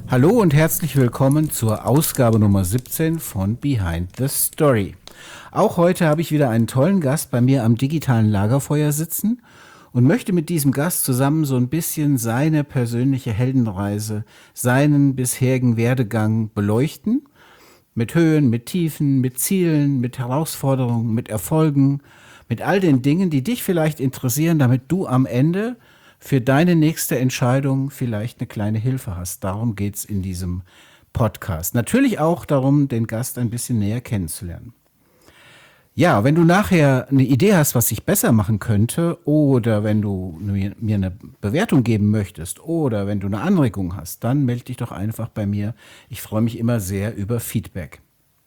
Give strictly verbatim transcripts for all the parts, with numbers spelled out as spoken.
Hallo und herzlich willkommen zur Ausgabe Nummer siebzehn von Behind the Story. Auch heute habe ich wieder einen tollen Gast bei mir am digitalen Lagerfeuer sitzen und möchte mit diesem Gast zusammen so ein bisschen seine persönliche Heldenreise, seinen bisherigen Werdegang beleuchten. Mit Höhen, mit Tiefen, mit Zielen, mit Herausforderungen, mit Erfolgen, mit all den Dingen, die dich vielleicht interessieren, damit du am Ende für deine nächste Entscheidung vielleicht eine kleine Hilfe hast. Darum geht's in diesem Podcast. Natürlich auch darum, den Gast ein bisschen näher kennenzulernen. Ja, wenn du nachher eine Idee hast, was ich besser machen könnte, oder wenn du mir, mir eine Bewertung geben möchtest, oder wenn du eine Anregung hast, dann melde dich doch einfach bei mir. Ich freue mich immer sehr über Feedback.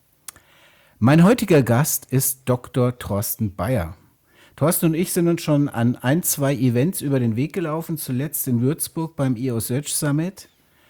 Mein heutiger Gast ist Doktor Thorsten Bayer. Thorsten und ich sind uns schon an ein, zwei Events über den Weg gelaufen, zuletzt in Würzburg beim E O Search Summit.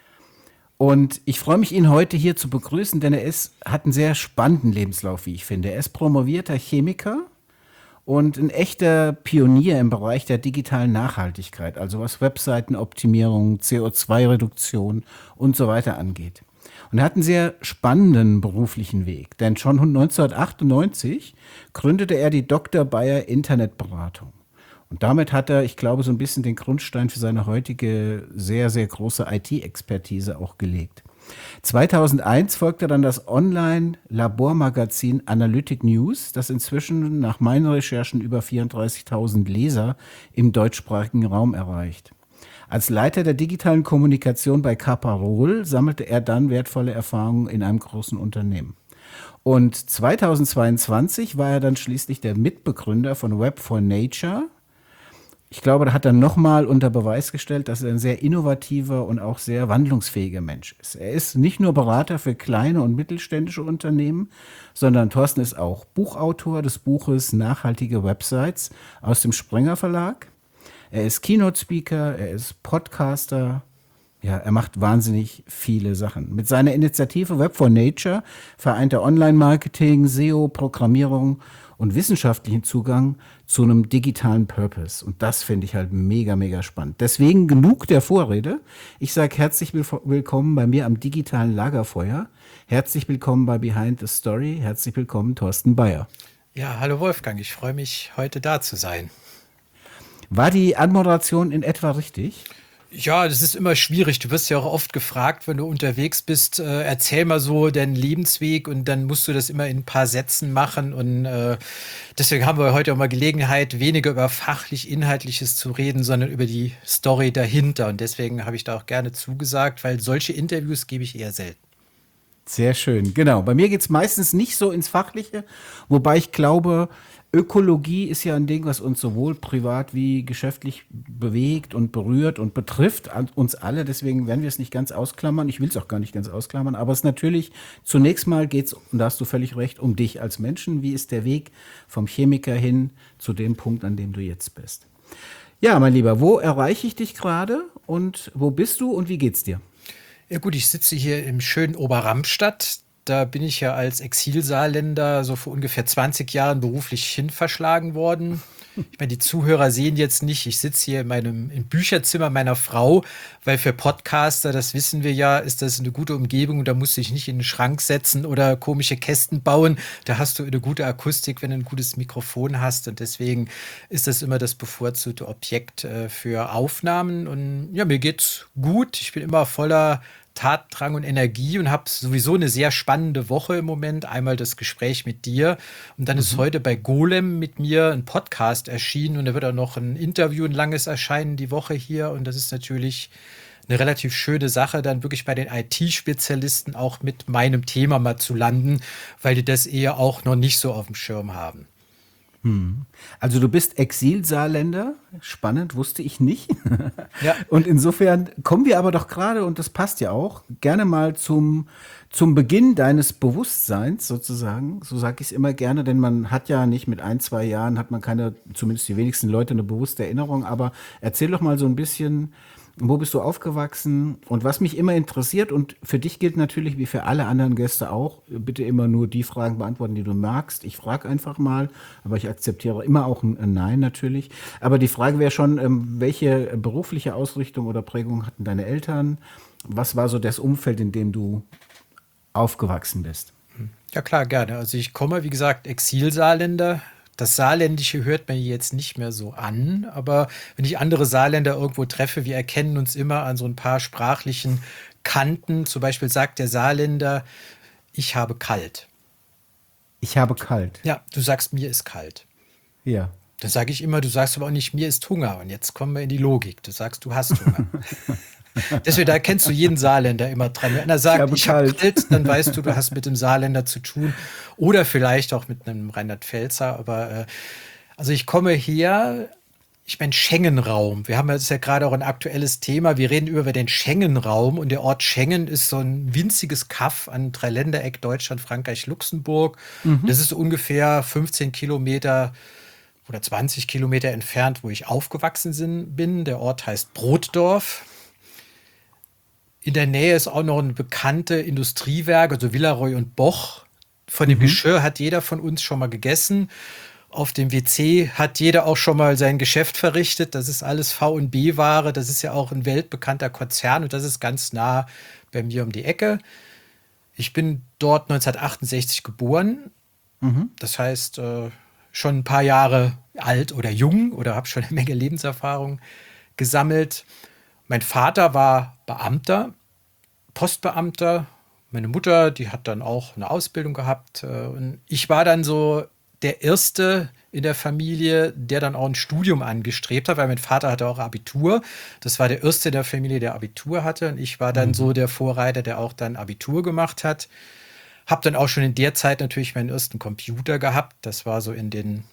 Und ich freue mich, ihn heute hier zu begrüßen, denn er ist, hat einen sehr spannenden Lebenslauf, wie ich finde. Er ist promovierter Chemiker und ein echter Pionier im Bereich der digitalen Nachhaltigkeit, also was Webseitenoptimierung, C O zwei Reduktion und so weiter angeht. Und er hat einen sehr spannenden beruflichen Weg, denn schon neunzehnhundertachtundneunzig gründete er die Doktor Bayer Internetberatung. Und damit hat er, ich glaube, so ein bisschen den Grundstein für seine heutige sehr, sehr große I T-Expertise auch gelegt. zweitausendeins folgte dann das Online-Labormagazin Analytic News, das inzwischen nach meinen Recherchen über vierunddreißigtausend Leser im deutschsprachigen Raum erreicht. Als Leiter der digitalen Kommunikation bei Caparol sammelte er dann wertvolle Erfahrungen in einem großen Unternehmen. Und zweitausendzweiundzwanzig war er dann schließlich der Mitbegründer von Web for Nature. Ich glaube, da hat er nochmal unter Beweis gestellt, dass er ein sehr innovativer und auch sehr wandlungsfähiger Mensch ist. Er ist nicht nur Berater für kleine und mittelständische Unternehmen, sondern Thorsten ist auch Buchautor des Buches Nachhaltige Websites aus dem Springer Verlag. Er ist Keynote-Speaker, er ist Podcaster, ja, er macht wahnsinnig viele Sachen. Mit seiner Initiative Web for Nature vereint er Online-Marketing, S E O, Programmierung und wissenschaftlichen Zugang zu einem digitalen Purpose. Und das finde ich halt mega, mega spannend. Deswegen genug der Vorrede. Ich sage herzlich will- willkommen bei mir am digitalen Lagerfeuer. Herzlich willkommen bei Behind the Story. Herzlich willkommen, Thorsten Bayer. Ja, hallo Wolfgang, ich freue mich, heute da zu sein. War die Anmoderation in etwa richtig? Ja, das ist immer schwierig. Du wirst ja auch oft gefragt, wenn du unterwegs bist, äh, erzähl mal so deinen Lebensweg und dann musst du das immer in ein paar Sätzen machen. Und äh, deswegen haben wir heute auch mal Gelegenheit, weniger über fachlich-inhaltliches zu reden, sondern über die Story dahinter. Und deswegen habe ich da auch gerne zugesagt, weil solche Interviews gebe ich eher selten. Sehr schön, genau. Bei mir geht es meistens nicht so ins Fachliche, wobei ich glaube, Ökologie ist ja ein Ding, was uns sowohl privat wie geschäftlich bewegt und berührt und betrifft an uns alle. Deswegen werden wir es nicht ganz ausklammern. Ich will es auch gar nicht ganz ausklammern. Aber es ist natürlich, zunächst mal geht es, und da hast du völlig recht, um dich als Menschen. Wie ist der Weg vom Chemiker hin zu dem Punkt, an dem du jetzt bist? Ja, mein Lieber, wo erreiche ich dich gerade und wo bist du und wie geht's dir? Ja gut, ich sitze hier im schönen Oberramstadt. Da bin ich ja als Exilsaarländer so vor ungefähr zwanzig Jahren beruflich hin verschlagen worden. Ich meine, die Zuhörer sehen jetzt nicht, ich sitze hier in meinem im Bücherzimmer meiner Frau, weil für Podcaster, das wissen wir ja, ist das eine gute Umgebung. Da musst du dich nicht in den Schrank setzen oder komische Kästen bauen. Da hast du eine gute Akustik, wenn du ein gutes Mikrofon hast. Und deswegen ist das immer das bevorzugte Objekt äh, für Aufnahmen. Und ja, mir geht's gut. Ich bin immer voller Tatdrang und Energie und habe sowieso eine sehr spannende Woche im Moment. Einmal das Gespräch mit dir und dann ist heute bei Golem mit mir ein Podcast erschienen und da wird auch noch ein Interview, ein langes erscheinen die Woche hier und das ist natürlich eine relativ schöne Sache, dann wirklich bei den I T-Spezialisten auch mit meinem Thema mal zu landen, weil die das eher auch noch nicht so auf dem Schirm haben. Also du bist Exilsaarländer, spannend, wusste ich nicht. Ja. Und insofern kommen wir aber doch gerade, und das passt ja auch, gerne mal zum, zum Beginn deines Bewusstseins sozusagen. So sage ich es immer gerne, denn man hat ja nicht mit ein, zwei Jahren, hat man keine, zumindest die wenigsten Leute, eine bewusste Erinnerung. Aber erzähl doch mal so ein bisschen, Wo bist du aufgewachsen? Und was mich immer interessiert, und für dich gilt natürlich wie für alle anderen Gäste auch, bitte immer nur die Fragen beantworten, die du magst. Ich frage einfach mal, aber ich akzeptiere immer auch ein ein Nein natürlich. Aber die Frage wäre schon, ähm, welche berufliche Ausrichtung oder Prägung hatten deine Eltern? Was war so das Umfeld, in dem du aufgewachsen bist? Ja klar, gerne. Also ich komme, wie gesagt, Exilsaarländer. Das Saarländische hört man jetzt nicht mehr so an, aber wenn ich andere Saarländer irgendwo treffe, wir erkennen uns immer an so ein paar sprachlichen Kanten. Zum Beispiel sagt der Saarländer, ich habe kalt. Ich habe kalt. Ja, du sagst, mir ist kalt. Ja. Dann sage ich immer, du sagst aber auch nicht, mir ist Hunger. Und jetzt kommen wir in die Logik. Du sagst, du hast Hunger. Deswegen, da kennst du jeden Saarländer immer dran. Wenn einer sagt, habe ich habe kalt. kalt, dann weißt du, du hast mit dem Saarländer zu tun. Oder vielleicht auch mit einem Rheinland-Pfälzer. Aber äh, also ich komme her, ich meine Schengen-Raum. Wir haben ja, das ist ja gerade auch ein aktuelles Thema. Wir reden über den Schengen-Raum. Und der Ort Schengen ist so ein winziges Kaff an Dreiländereck Deutschland, Frankreich, Luxemburg. Das ist so ungefähr fünfzehn Kilometer oder zwanzig Kilometer entfernt, wo ich aufgewachsen sind, bin. Der Ort heißt Brotdorf. In der Nähe ist auch noch ein bekannte Industriewerk, also Villaroy und Boch. Von dem Geschirr hat jeder von uns schon mal gegessen. Auf dem W C hat jeder auch schon mal sein Geschäft verrichtet. Das ist alles V und B-Ware. Das ist ja auch ein weltbekannter Konzern und das ist ganz nah bei mir um die Ecke. Ich bin dort neunzehnhundertachtundsechzig geboren. Das heißt, äh, schon ein paar Jahre alt oder jung oder habe schon eine Menge Lebenserfahrung gesammelt. Mein Vater war Beamter, Postbeamter. Meine Mutter, die hat dann auch eine Ausbildung gehabt. äh, Und ich war dann so der Erste in der Familie, der dann auch ein Studium angestrebt hat, weil mein Vater hatte auch Abitur. Das war der Erste in der Familie, der Abitur hatte. Und ich war dann so der Vorreiter, der auch dann Abitur gemacht hat. Hab dann auch schon in der Zeit natürlich meinen ersten Computer gehabt. Das war so in den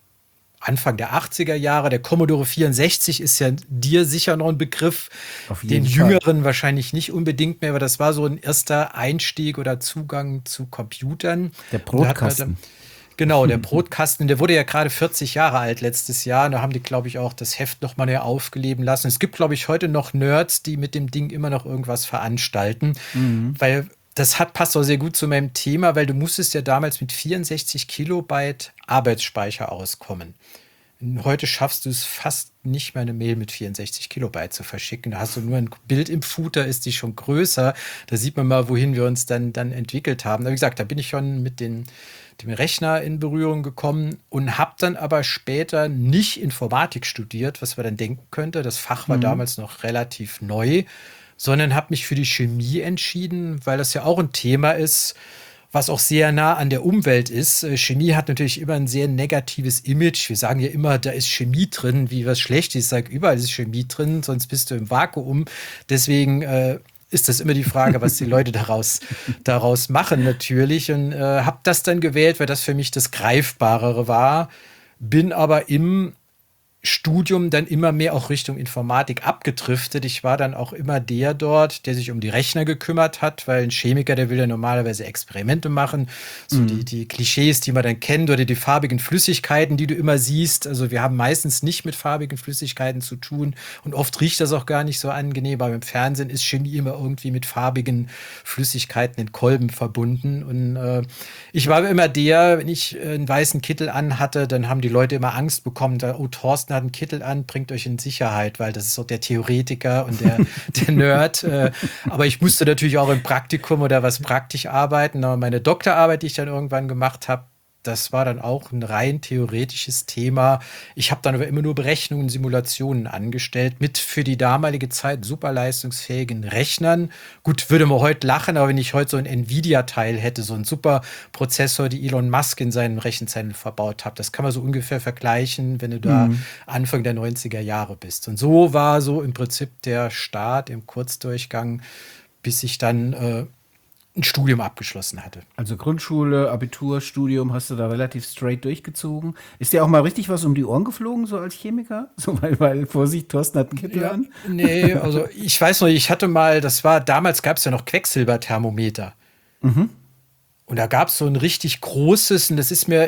Anfang der achtziger Jahre. Der Commodore vierundsechzig ist ja dir sicher noch ein Begriff. Auf jeden Den Fall. Jüngeren wahrscheinlich nicht unbedingt mehr, aber das war so ein erster Einstieg oder Zugang zu Computern. Der Und da hat man Brotkasten. dann- Genau, der Brotkasten, der wurde ja gerade vierzig Jahre alt letztes Jahr. Und da haben die, glaube ich, auch das Heft noch mal näher aufgeleben lassen. Es gibt, glaube ich, heute noch Nerds, die mit dem Ding immer noch irgendwas veranstalten, weil das hat, passt auch sehr gut zu meinem Thema, weil du musstest ja damals mit vierundsechzig Kilobyte Arbeitsspeicher auskommen. Heute schaffst du es fast nicht mehr, eine Mail mit vierundsechzig Kilobyte zu verschicken. Da hast du nur ein Bild im Footer, ist die schon größer. Da sieht man mal, wohin wir uns dann, dann entwickelt haben. Wie gesagt, da bin ich schon mit den, dem Rechner in Berührung gekommen und habe dann aber später nicht Informatik studiert, was man dann denken könnte. Das Fach war damals noch relativ neu, sondern habe mich für die Chemie entschieden, weil das ja auch ein Thema ist, was auch sehr nah an der Umwelt ist. Äh, Chemie hat natürlich immer ein sehr negatives Image. Wir sagen ja immer, da ist Chemie drin, wie was schlecht ist. Ich sage, überall ist Chemie drin, sonst bist du im Vakuum. Deswegen äh, ist das immer die Frage, was die Leute daraus, daraus machen natürlich. Und äh, habe das dann gewählt, weil das für mich das Greifbarere war. Bin aber im Studium dann immer mehr auch Richtung Informatik abgedriftet. Ich war dann auch immer der dort, der sich um die Rechner gekümmert hat, weil ein Chemiker, der will ja normalerweise Experimente machen. So die, die Klischees, die man dann kennt, oder die farbigen Flüssigkeiten, die du immer siehst. Also wir haben meistens nicht mit farbigen Flüssigkeiten zu tun und oft riecht das auch gar nicht so angenehm, aber im Fernsehen ist Chemie immer irgendwie mit farbigen Flüssigkeiten in Kolben verbunden. Und äh, ich war immer der, wenn ich äh, einen weißen Kittel anhatte, dann haben die Leute immer Angst bekommen, da, oh, Thorsten hat einen Kittel an, bringt euch in Sicherheit, weil das ist so der Theoretiker und der, der Nerd. Äh, aber ich musste natürlich auch im Praktikum oder was praktisch arbeiten. Aber meine Doktorarbeit, die ich dann irgendwann gemacht habe, das war dann auch ein rein theoretisches Thema. Ich habe dann aber immer nur Berechnungen, Simulationen angestellt mit für die damalige Zeit super leistungsfähigen Rechnern. Gut, würde man heute lachen, aber wenn ich heute so ein Nvidia-Teil hätte, so einen super Prozessor, die Elon Musk in seinem Rechenzentrum verbaut hat, das kann man so ungefähr vergleichen, wenn du da Anfang der neunziger Jahre bist. Und so war so im Prinzip der Start im Kurzdurchgang, bis ich dann äh, ein Studium abgeschlossen hatte. Also Grundschule, Abitur, Studium hast du da relativ straight durchgezogen. Ist dir auch mal richtig was um die Ohren geflogen, so als Chemiker? So, weil, weil Vorsicht, Thorsten hat einen Kittel Ja, an. nee, also ich weiß noch, ich hatte mal, das war, damals gab es ja noch Quecksilberthermometer. Und da gab es so ein richtig großes, und das ist mir in einem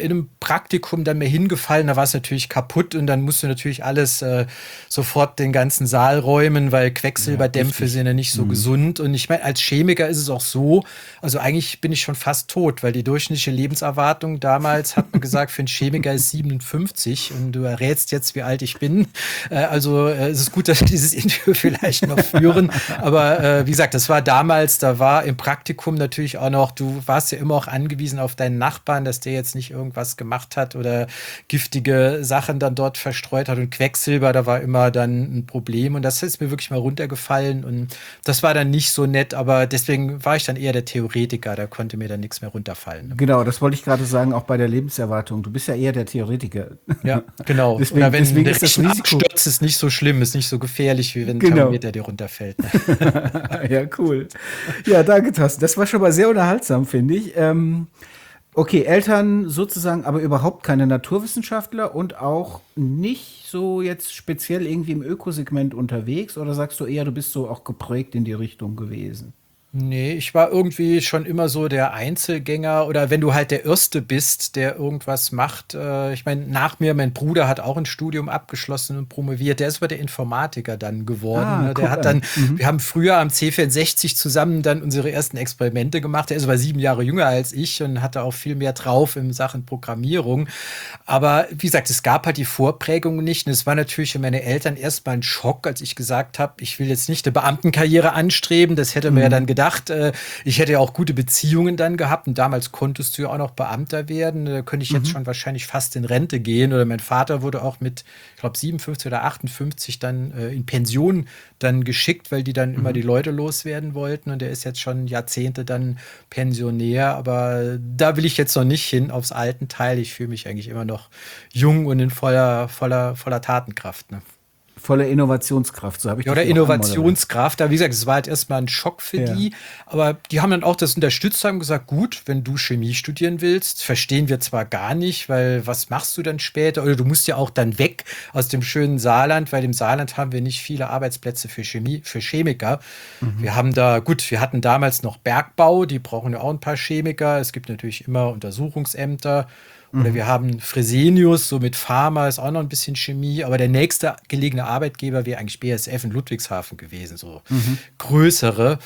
Praktikum dann mehr hingefallen, da war es natürlich kaputt und dann musst du natürlich alles äh, sofort den ganzen Saal räumen, weil Quecksilberdämpfe Ja, sind ja nicht so Mhm. gesund. Und ich meine, als Chemiker ist es auch so, also eigentlich bin ich schon fast tot, weil die durchschnittliche Lebenserwartung damals, hat man gesagt, für einen Chemiker ist siebenundfünfzig und du errätst jetzt, wie alt ich bin. Äh, also äh, es ist gut, dass wir dieses Interview vielleicht noch führen. Aber äh, wie gesagt, das war damals, da war im Praktikum natürlich auch noch, du warst ja immer auch angewiesen auf deinen Nachbarn, dass der jetzt nicht irgendwas gemacht hat oder giftige Sachen dann dort verstreut hat. Und Quecksilber, da war immer dann ein Problem. Und das ist mir wirklich mal runtergefallen. Und das war dann nicht so nett, aber deswegen war ich dann eher der Theoretiker. Da konnte mir dann nichts mehr runterfallen. Ne? Genau, das wollte ich gerade sagen, auch bei der Lebenserwartung. Du bist ja eher der Theoretiker. Ja, genau. Deswegen, Oder wenn deswegen der ist das Rechner Risiko. abstürzt, ist nicht so schlimm, ist nicht so gefährlich, wie wenn ein Genau. Thermometer dir runterfällt. Ne? Ja, cool. Ja, danke, Thorsten. Das war schon mal sehr unterhaltsam, finde ich. Ähm, okay, Eltern sozusagen, aber überhaupt keine Naturwissenschaftler und auch nicht so jetzt speziell irgendwie im Ökosegment unterwegs? Oder sagst du eher, du bist so auch geprägt in die Richtung gewesen? Nee, ich war irgendwie schon immer so der Einzelgänger oder wenn du halt der Erste bist, der irgendwas macht. Äh, ich meine, nach mir, mein Bruder hat auch ein Studium abgeschlossen und promoviert. Der ist aber der Informatiker dann geworden. Ah, Ne? Der guck hat an. dann, wir haben früher am C vierundsechzig zusammen dann unsere ersten Experimente gemacht. Er ist aber sieben Jahre jünger als ich und hatte auch viel mehr drauf in Sachen Programmierung. Aber wie gesagt, es gab halt die Vorprägung nicht. Und es war natürlich für meine Eltern erstmal ein Schock, als ich gesagt habe, ich will jetzt nicht eine Beamtenkarriere anstreben. Das hätte man ja dann gedacht. Äh, Ich hätte ja auch gute Beziehungen dann gehabt. Und damals konntest du ja auch noch Beamter werden. Da könnte ich jetzt schon wahrscheinlich fast in Rente gehen. Oder mein Vater wurde auch mit, ich glaube, siebenundfünfzig oder achtundfünfzig dann äh, in Pension dann geschickt, weil die dann immer die Leute loswerden wollten. Und der ist jetzt schon Jahrzehnte dann Pensionär. Aber da will ich jetzt noch nicht hin aufs Altenteil. Ich fühle mich eigentlich immer noch jung und in voller, voller, voller Tatenkraft. Ne? Voller Innovationskraft, so habe ich Ja, dich oder ja auch anmoderiert. Innovationskraft. Aber wie gesagt, es war halt erstmal ein Schock für Ja. die. Aber die haben dann auch das unterstützt, haben gesagt, gut, wenn du Chemie studieren willst, verstehen wir zwar gar nicht, weil was machst du dann später? Oder du musst ja auch dann weg aus dem schönen Saarland, weil im Saarland haben wir nicht viele Arbeitsplätze für Chemie, für Chemiker. Wir haben da, gut, wir hatten damals noch Bergbau, die brauchen ja auch ein paar Chemiker. Es gibt natürlich immer Untersuchungsämter. Oder wir haben Fresenius, so mit Pharma ist auch noch ein bisschen Chemie, aber der nächste gelegene Arbeitgeber wäre eigentlich B A S F in Ludwigshafen gewesen, so größere.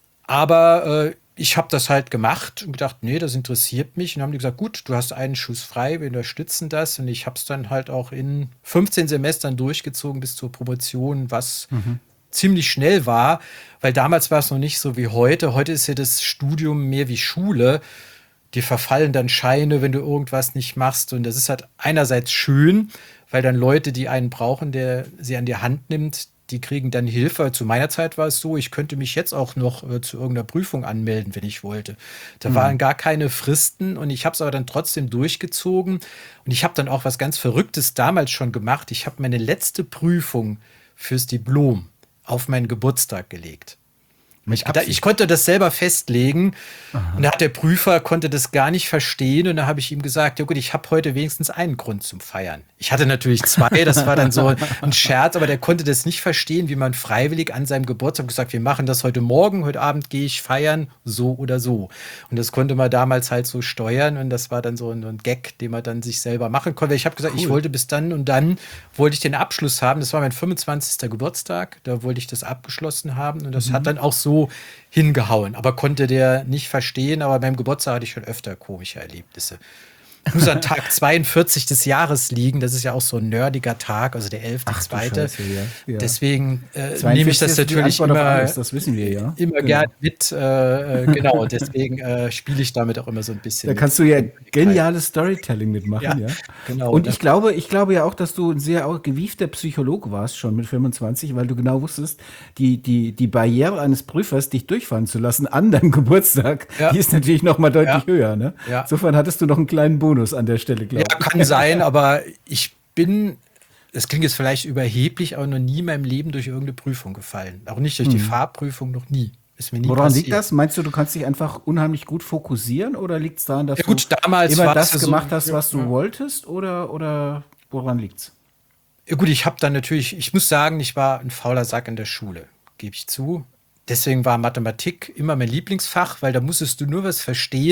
Aber äh, ich habe das halt gemacht und gedacht, nee, das interessiert mich. Und dann haben die gesagt, gut, du hast einen Schuss frei, wir unterstützen das. Und ich habe es dann halt auch in fünfzehn Semestern durchgezogen bis zur Promotion, was ziemlich schnell war, weil damals war es noch nicht so wie heute. Heute ist ja das Studium mehr wie Schule. Dir verfallen dann Scheine, wenn du irgendwas nicht machst. Und das ist halt einerseits schön, weil dann Leute, die einen brauchen, der sie an die Hand nimmt, die kriegen dann Hilfe. Zu meiner Zeit war es so, ich könnte mich jetzt auch noch äh, zu irgendeiner Prüfung anmelden, wenn ich wollte. Da waren gar keine Fristen und ich habe es aber dann trotzdem durchgezogen. Und ich habe dann auch was ganz Verrücktes damals schon gemacht. Ich habe meine letzte Prüfung fürs Diplom auf meinen Geburtstag gelegt. Ich, da, ich konnte das selber festlegen. Und da hat der Prüfer konnte das gar nicht verstehen. Und da habe ich ihm gesagt, ja gut, ich habe heute wenigstens einen Grund zum Feiern. Ich hatte natürlich zwei, das war dann so ein Scherz, aber der konnte das nicht verstehen, wie man freiwillig an seinem Geburtstag gesagt, wir machen das heute Morgen, heute Abend gehe ich feiern, so oder so. Und das konnte man damals halt so steuern. Und das war dann so ein, ein Gag, den man dann sich selber machen konnte. Ich habe gesagt, ich wollte bis dann und dann wollte ich den Abschluss haben. Das war mein fünfundzwanzigster Geburtstag. Da wollte ich das abgeschlossen haben. Und das hat dann auch so hingehauen, aber konnte der nicht verstehen. Aber beim Geburtstag hatte ich schon öfter komische Erlebnisse. Muss an Tag zweiundvierzig des Jahres liegen. Das ist ja auch so ein nerdiger Tag, also der elfte Ach du zweite Scheiße, ja. Ja. Deswegen äh, zweiundvierzig nehme ich das ist die natürlich Antwort auf immer, alles, das wissen wir ja. immer Genau. gerne mit. Äh, äh, genau, deswegen äh, spiele ich damit auch immer so ein bisschen. Da mit. kannst du ja geniales Storytelling mitmachen, ja. Ja, genau. Und Das- ich glaube, ich glaube ja auch, dass du ein sehr auch gewiefter Psychologe warst schon mit fünfundzwanzig, weil du genau wusstest, die, die, die Barriere eines Prüfers, dich durchfahren zu lassen an deinem Geburtstag, Ja. die ist natürlich noch mal deutlich Ja. höher. Ne? Ja. Insofern hattest du noch einen kleinen Bonus an der Stelle, glaube Ja, ich. kann sein, aber ich bin, das klingt jetzt vielleicht überheblich, aber noch nie in meinem Leben durch irgendeine Prüfung gefallen. Auch nicht durch die Fahrprüfung, noch nie. Ist mir nie Woran passiert. liegt das? Meinst du, du kannst dich einfach unheimlich gut fokussieren oder liegt es daran, dass Ja gut, du damals immer war das es ja so- gemacht hast, ja, was du ja. wolltest oder, oder woran liegt's? Ja gut, ich habe dann natürlich, ich muss sagen, ich war ein fauler Sack in der Schule, gebe ich zu. Deswegen war Mathematik immer mein Lieblingsfach, weil da musstest du nur was verstehen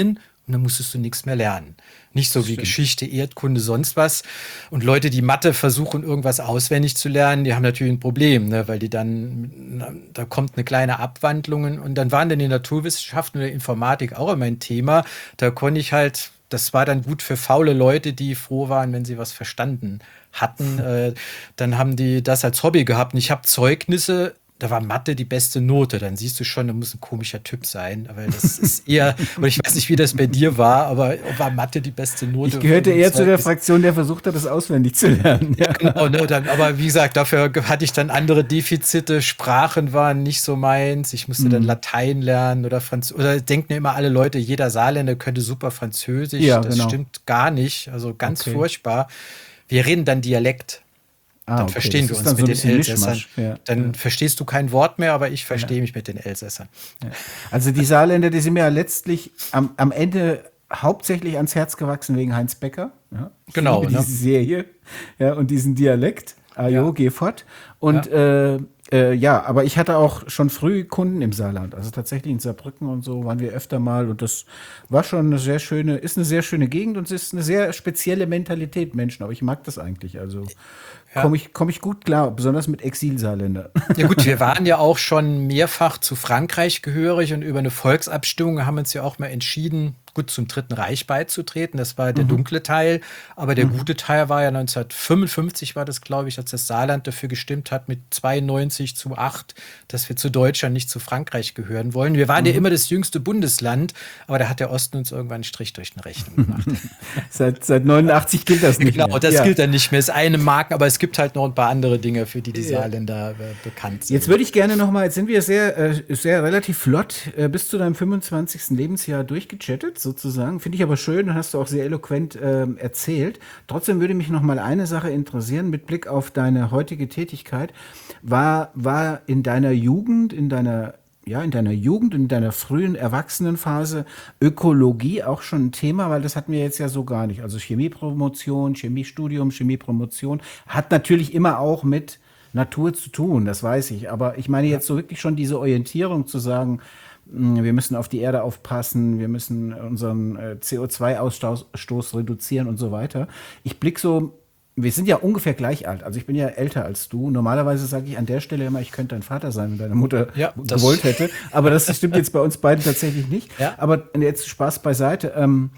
und dann musstest du nichts mehr lernen. Nicht so wie Geschichte, Erdkunde, sonst was. Und Leute, die Mathe versuchen, irgendwas auswendig zu lernen, die haben natürlich ein Problem, ne? Weil die dann, da kommt eine kleine Abwandlung und dann waren dann die Naturwissenschaften oder Informatik auch immer ein Thema. Da konnte ich halt, das war dann gut für faule Leute, die froh waren, wenn sie was verstanden hatten. Äh, dann haben die das als Hobby gehabt. Und ich habe Zeugnisse, da war Mathe die beste Note. Dann siehst du schon, da muss ein komischer Typ sein. Aber das ist eher, oder ich weiß nicht, wie das bei dir war, aber war Mathe die beste Note? Ich gehörte eher zu der Fraktion, der versucht hat, das auswendig zu lernen. Ja, genau. Ne, dann, aber wie gesagt, dafür hatte ich dann andere Defizite. Sprachen waren nicht so meins. Ich musste mhm. dann Latein lernen oder Französisch. Oder denken immer alle Leute, jeder Saarländer könnte super Französisch. Ja, das genau. stimmt gar nicht. Also ganz okay. furchtbar. Wir reden dann Dialekt. Dann ah, okay. verstehen das wir uns so mit den Elsässern. Ja. Dann ja. verstehst du kein Wort mehr, aber ich verstehe ja. mich mit den Elsässern. Ja. Also die Saarländer, die sind mir ja letztlich am, am Ende hauptsächlich ans Herz gewachsen wegen Heinz Becker. Ja. Genau. Diese ne? Serie ja, und diesen Dialekt. Ajo, Ja. geh fort. Und ja. Äh, äh, ja, aber ich hatte auch schon früh Kunden im Saarland. Also tatsächlich in Saarbrücken und so waren wir öfter mal. Und das war schon eine sehr schöne, ist eine sehr schöne Gegend und es ist eine sehr spezielle Mentalität Menschen. Aber ich mag das eigentlich. Also ja. komme ich, komm ich gut klar, besonders mit Exil-Saarländer. Ja gut, wir waren ja auch schon mehrfach zu Frankreich gehörig und über eine Volksabstimmung haben wir uns ja auch mal entschieden, gut zum Dritten Reich beizutreten. Das war der mhm. dunkle Teil, aber der mhm. gute Teil war ja neunzehnhundertfünfundfünfzig war das, glaube ich, als das Saarland dafür gestimmt hat mit zweiundneunzig zu acht, dass wir zu Deutschland, nicht zu Frankreich gehören wollen. Wir waren mhm. ja immer das jüngste Bundesland, aber da hat der Osten uns irgendwann einen Strich durch den Rechnung gemacht. seit, seit neunundachtzig gilt das nicht genau, mehr. das ja. gilt dann nicht mehr. Es ist eine Marke, aber es gibt halt noch ein paar andere Dinge, für die die Saarländer äh, bekannt sind. Jetzt würde ich gerne noch mal, jetzt sind wir sehr, äh, sehr relativ flott äh, bis zu deinem fünfundzwanzigsten Lebensjahr durchgechattet, sozusagen. Finde ich aber schön, hast du auch sehr eloquent äh, erzählt. Trotzdem würde mich noch mal eine Sache interessieren, mit Blick auf deine heutige Tätigkeit. War, war in deiner Jugend, in deiner ja, in deiner Jugend, in deiner frühen Erwachsenenphase Ökologie auch schon ein Thema, weil das hatten wir jetzt ja so gar nicht. Also Chemiepromotion, Chemiestudium, Chemiepromotion hat natürlich immer auch mit Natur zu tun, das weiß ich. Aber ich meine jetzt so wirklich schon diese Orientierung zu sagen, wir müssen auf die Erde aufpassen, wir müssen unseren C O zwei Ausstoß reduzieren und so weiter. Ich blicke so, wir sind ja ungefähr gleich alt. Also ich bin ja älter als du. Normalerweise sage ich an der Stelle immer, ich könnte dein Vater sein, wenn deine Mutter ja, gewollt hätte. Aber das stimmt jetzt bei uns beiden tatsächlich nicht. Ja. Aber jetzt Spaß beiseite. Ähm,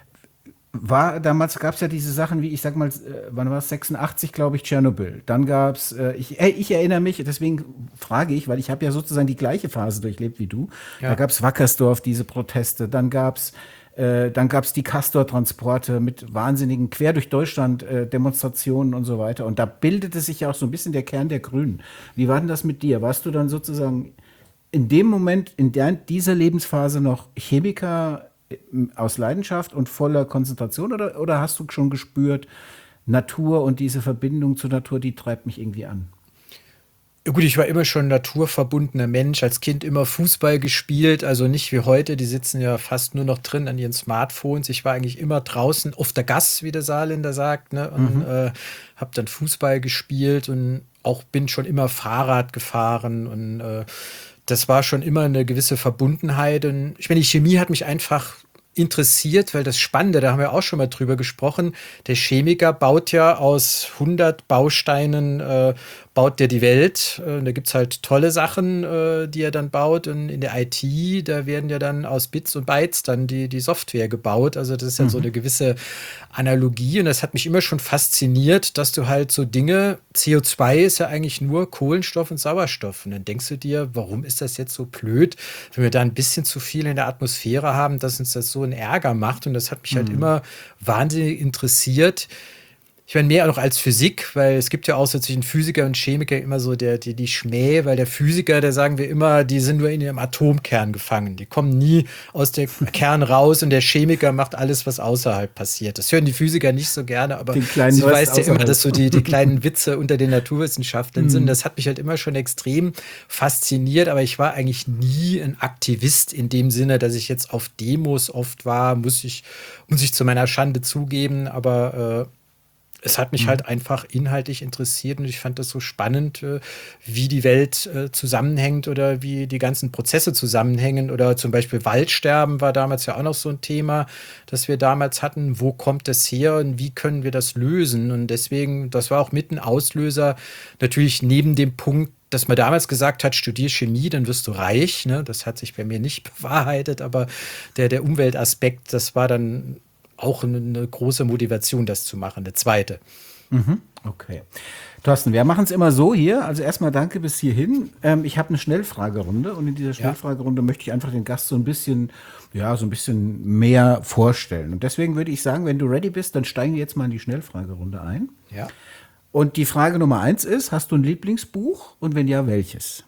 war damals gab es ja diese Sachen wie, ich sag mal, äh, wann war es, sechsundachtzig, glaube ich, Tschernobyl. Dann gab es, äh, ich, äh, ich erinnere mich, deswegen frage ich, weil ich habe ja sozusagen die gleiche Phase durchlebt wie du. Ja. Da gab es Wackersdorf, diese Proteste. Dann gab es Äh, dann gab es die Castor-Transporte mit wahnsinnigen, quer durch Deutschland äh, Demonstrationen und so weiter. Und da bildete sich ja auch so ein bisschen der Kern der Grünen. Wie war denn das mit dir? Warst du dann sozusagen in dem Moment, in der, dieser Lebensphase noch Chemiker aus Leidenschaft und voller Konzentration? Oder, oder hast du schon gespürt, Natur und diese Verbindung zur Natur, die treibt mich irgendwie an? Gut, ich war immer schon ein naturverbundener Mensch, als Kind immer Fußball gespielt, also nicht wie heute, die sitzen ja fast nur noch drin an ihren Smartphones. Ich war eigentlich immer draußen auf der Gasse, wie der Saarländer sagt, ne? Und mhm. äh, habe dann Fußball gespielt und auch bin schon immer Fahrrad gefahren und äh, das war schon immer eine gewisse Verbundenheit. Und ich meine, die Chemie hat mich einfach interessiert, weil das Spannende, da haben wir auch schon mal drüber gesprochen, der Chemiker baut ja aus hundert Bausteinen, äh, baut der die Welt. Äh, da gibt es halt tolle Sachen, äh, die er dann baut. Und in der I T, da werden ja dann aus Bits und Bytes dann die, die Software gebaut. Also das ist ja mhm. so eine gewisse Analogie. Und das hat mich immer schon fasziniert, dass du halt so Dinge, C O zwei ist ja eigentlich nur Kohlenstoff und Sauerstoff. Und dann denkst du dir, warum ist das jetzt so blöd, wenn wir da ein bisschen zu viel in der Atmosphäre haben, dass uns das so einen Ärger macht. Und das hat mich mhm. halt immer wahnsinnig interessiert. Ich meine, mehr noch als Physik, weil es gibt ja auch so zwischen Physiker und Chemiker immer so der, die, die Schmäh, weil der Physiker, der sagen wir immer, die sind nur in ihrem Atomkern gefangen. Die kommen nie aus dem Kern raus und der Chemiker macht alles, was außerhalb passiert. Das hören die Physiker nicht so gerne, aber sie weiß ja immer, dass so die, die kleinen Witze unter den Naturwissenschaftlern mhm. sind. Das hat mich halt immer schon extrem fasziniert, aber ich war eigentlich nie ein Aktivist in dem Sinne, dass ich jetzt auf Demos oft war, muss ich, muss ich zu meiner Schande zugeben, aber äh, es hat mich mhm. halt einfach inhaltlich interessiert und ich fand das so spannend, äh, wie die Welt äh, zusammenhängt oder wie die ganzen Prozesse zusammenhängen oder zum Beispiel Waldsterben war damals ja auch noch so ein Thema, das wir damals hatten. Wo kommt das her und wie können wir das lösen? Und deswegen, das war auch mit ein Auslöser, natürlich neben dem Punkt, dass man damals gesagt hat, studier Chemie, dann wirst du reich. Ne? Das hat sich bei mir nicht bewahrheitet, aber der, der Umweltaspekt, das war dann auch eine, eine große Motivation, das zu machen, eine zweite. Mhm. Okay. Thorsten, wir machen es immer so hier. Also erstmal danke bis hierhin. Ähm, ich habe eine Schnellfragerunde und in dieser Schnellfragerunde ja. möchte ich einfach den Gast so ein bisschen, ja, so ein bisschen mehr vorstellen. Und deswegen würde ich sagen, wenn du ready bist, dann steigen wir jetzt mal in die Schnellfragerunde ein. Ja. Und die Frage Nummer eins ist, hast du ein Lieblingsbuch und wenn ja, welches?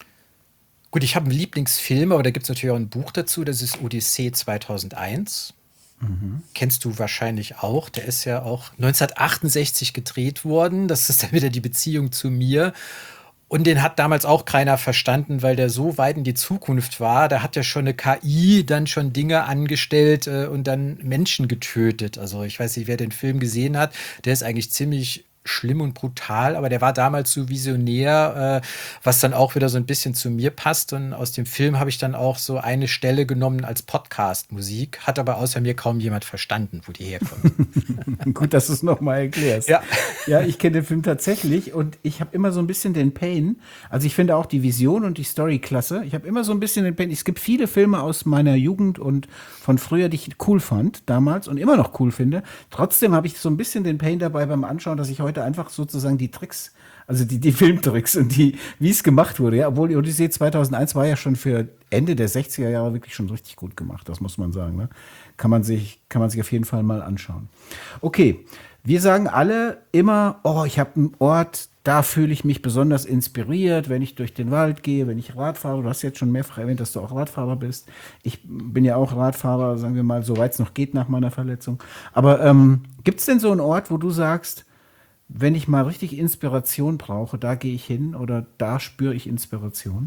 Gut, ich habe einen Lieblingsfilm, aber da gibt es natürlich auch ein Buch dazu, das ist Odyssee zweitausendeins. Mhm. Kennst du wahrscheinlich auch. Der ist ja auch neunzehnhundertachtundsechzig gedreht worden. Das ist dann wieder die Beziehung zu mir. Und den hat damals auch keiner verstanden, weil der so weit in die Zukunft war. Da hat ja schon eine K I dann schon Dinge angestellt äh, und dann Menschen getötet. Also ich weiß nicht, wer den Film gesehen hat. Der ist eigentlich ziemlich schlimm und brutal, aber der war damals so visionär, äh, was dann auch wieder so ein bisschen zu mir passt. Und aus dem Film habe ich dann auch so eine Stelle genommen als Podcast-Musik, hat aber außer mir kaum jemand verstanden, wo die herkommt. Gut, dass du es nochmal erklärst. Ja. Ja, ich kenne den Film tatsächlich und ich habe immer so ein bisschen den Pain. Also ich finde auch die Vision und die Story klasse. Ich habe immer so ein bisschen den Pain. Es gibt viele Filme aus meiner Jugend und von früher, die ich cool fand damals und immer noch cool finde. Trotzdem habe ich so ein bisschen den Pain dabei beim Anschauen, dass ich heute einfach sozusagen die Tricks, also die, die Filmtricks und die, wie es gemacht wurde, ja, obwohl die Odyssee zweitausendeins war ja schon für Ende der sechziger Jahre wirklich schon richtig gut gemacht, das muss man sagen, ne? Kann man sich, kann man sich auf jeden Fall mal anschauen. Okay, wir sagen alle immer, oh, ich habe einen Ort, da fühle ich mich besonders inspiriert, wenn ich durch den Wald gehe, wenn ich Rad fahre. Du hast jetzt schon mehrfach erwähnt, dass du auch Radfahrer bist. Ich bin ja auch Radfahrer, sagen wir mal, soweit es noch geht nach meiner Verletzung. Aber ähm, gibt es denn so einen Ort, wo du sagst, wenn ich mal richtig Inspiration brauche, da gehe ich hin oder da spüre ich Inspiration?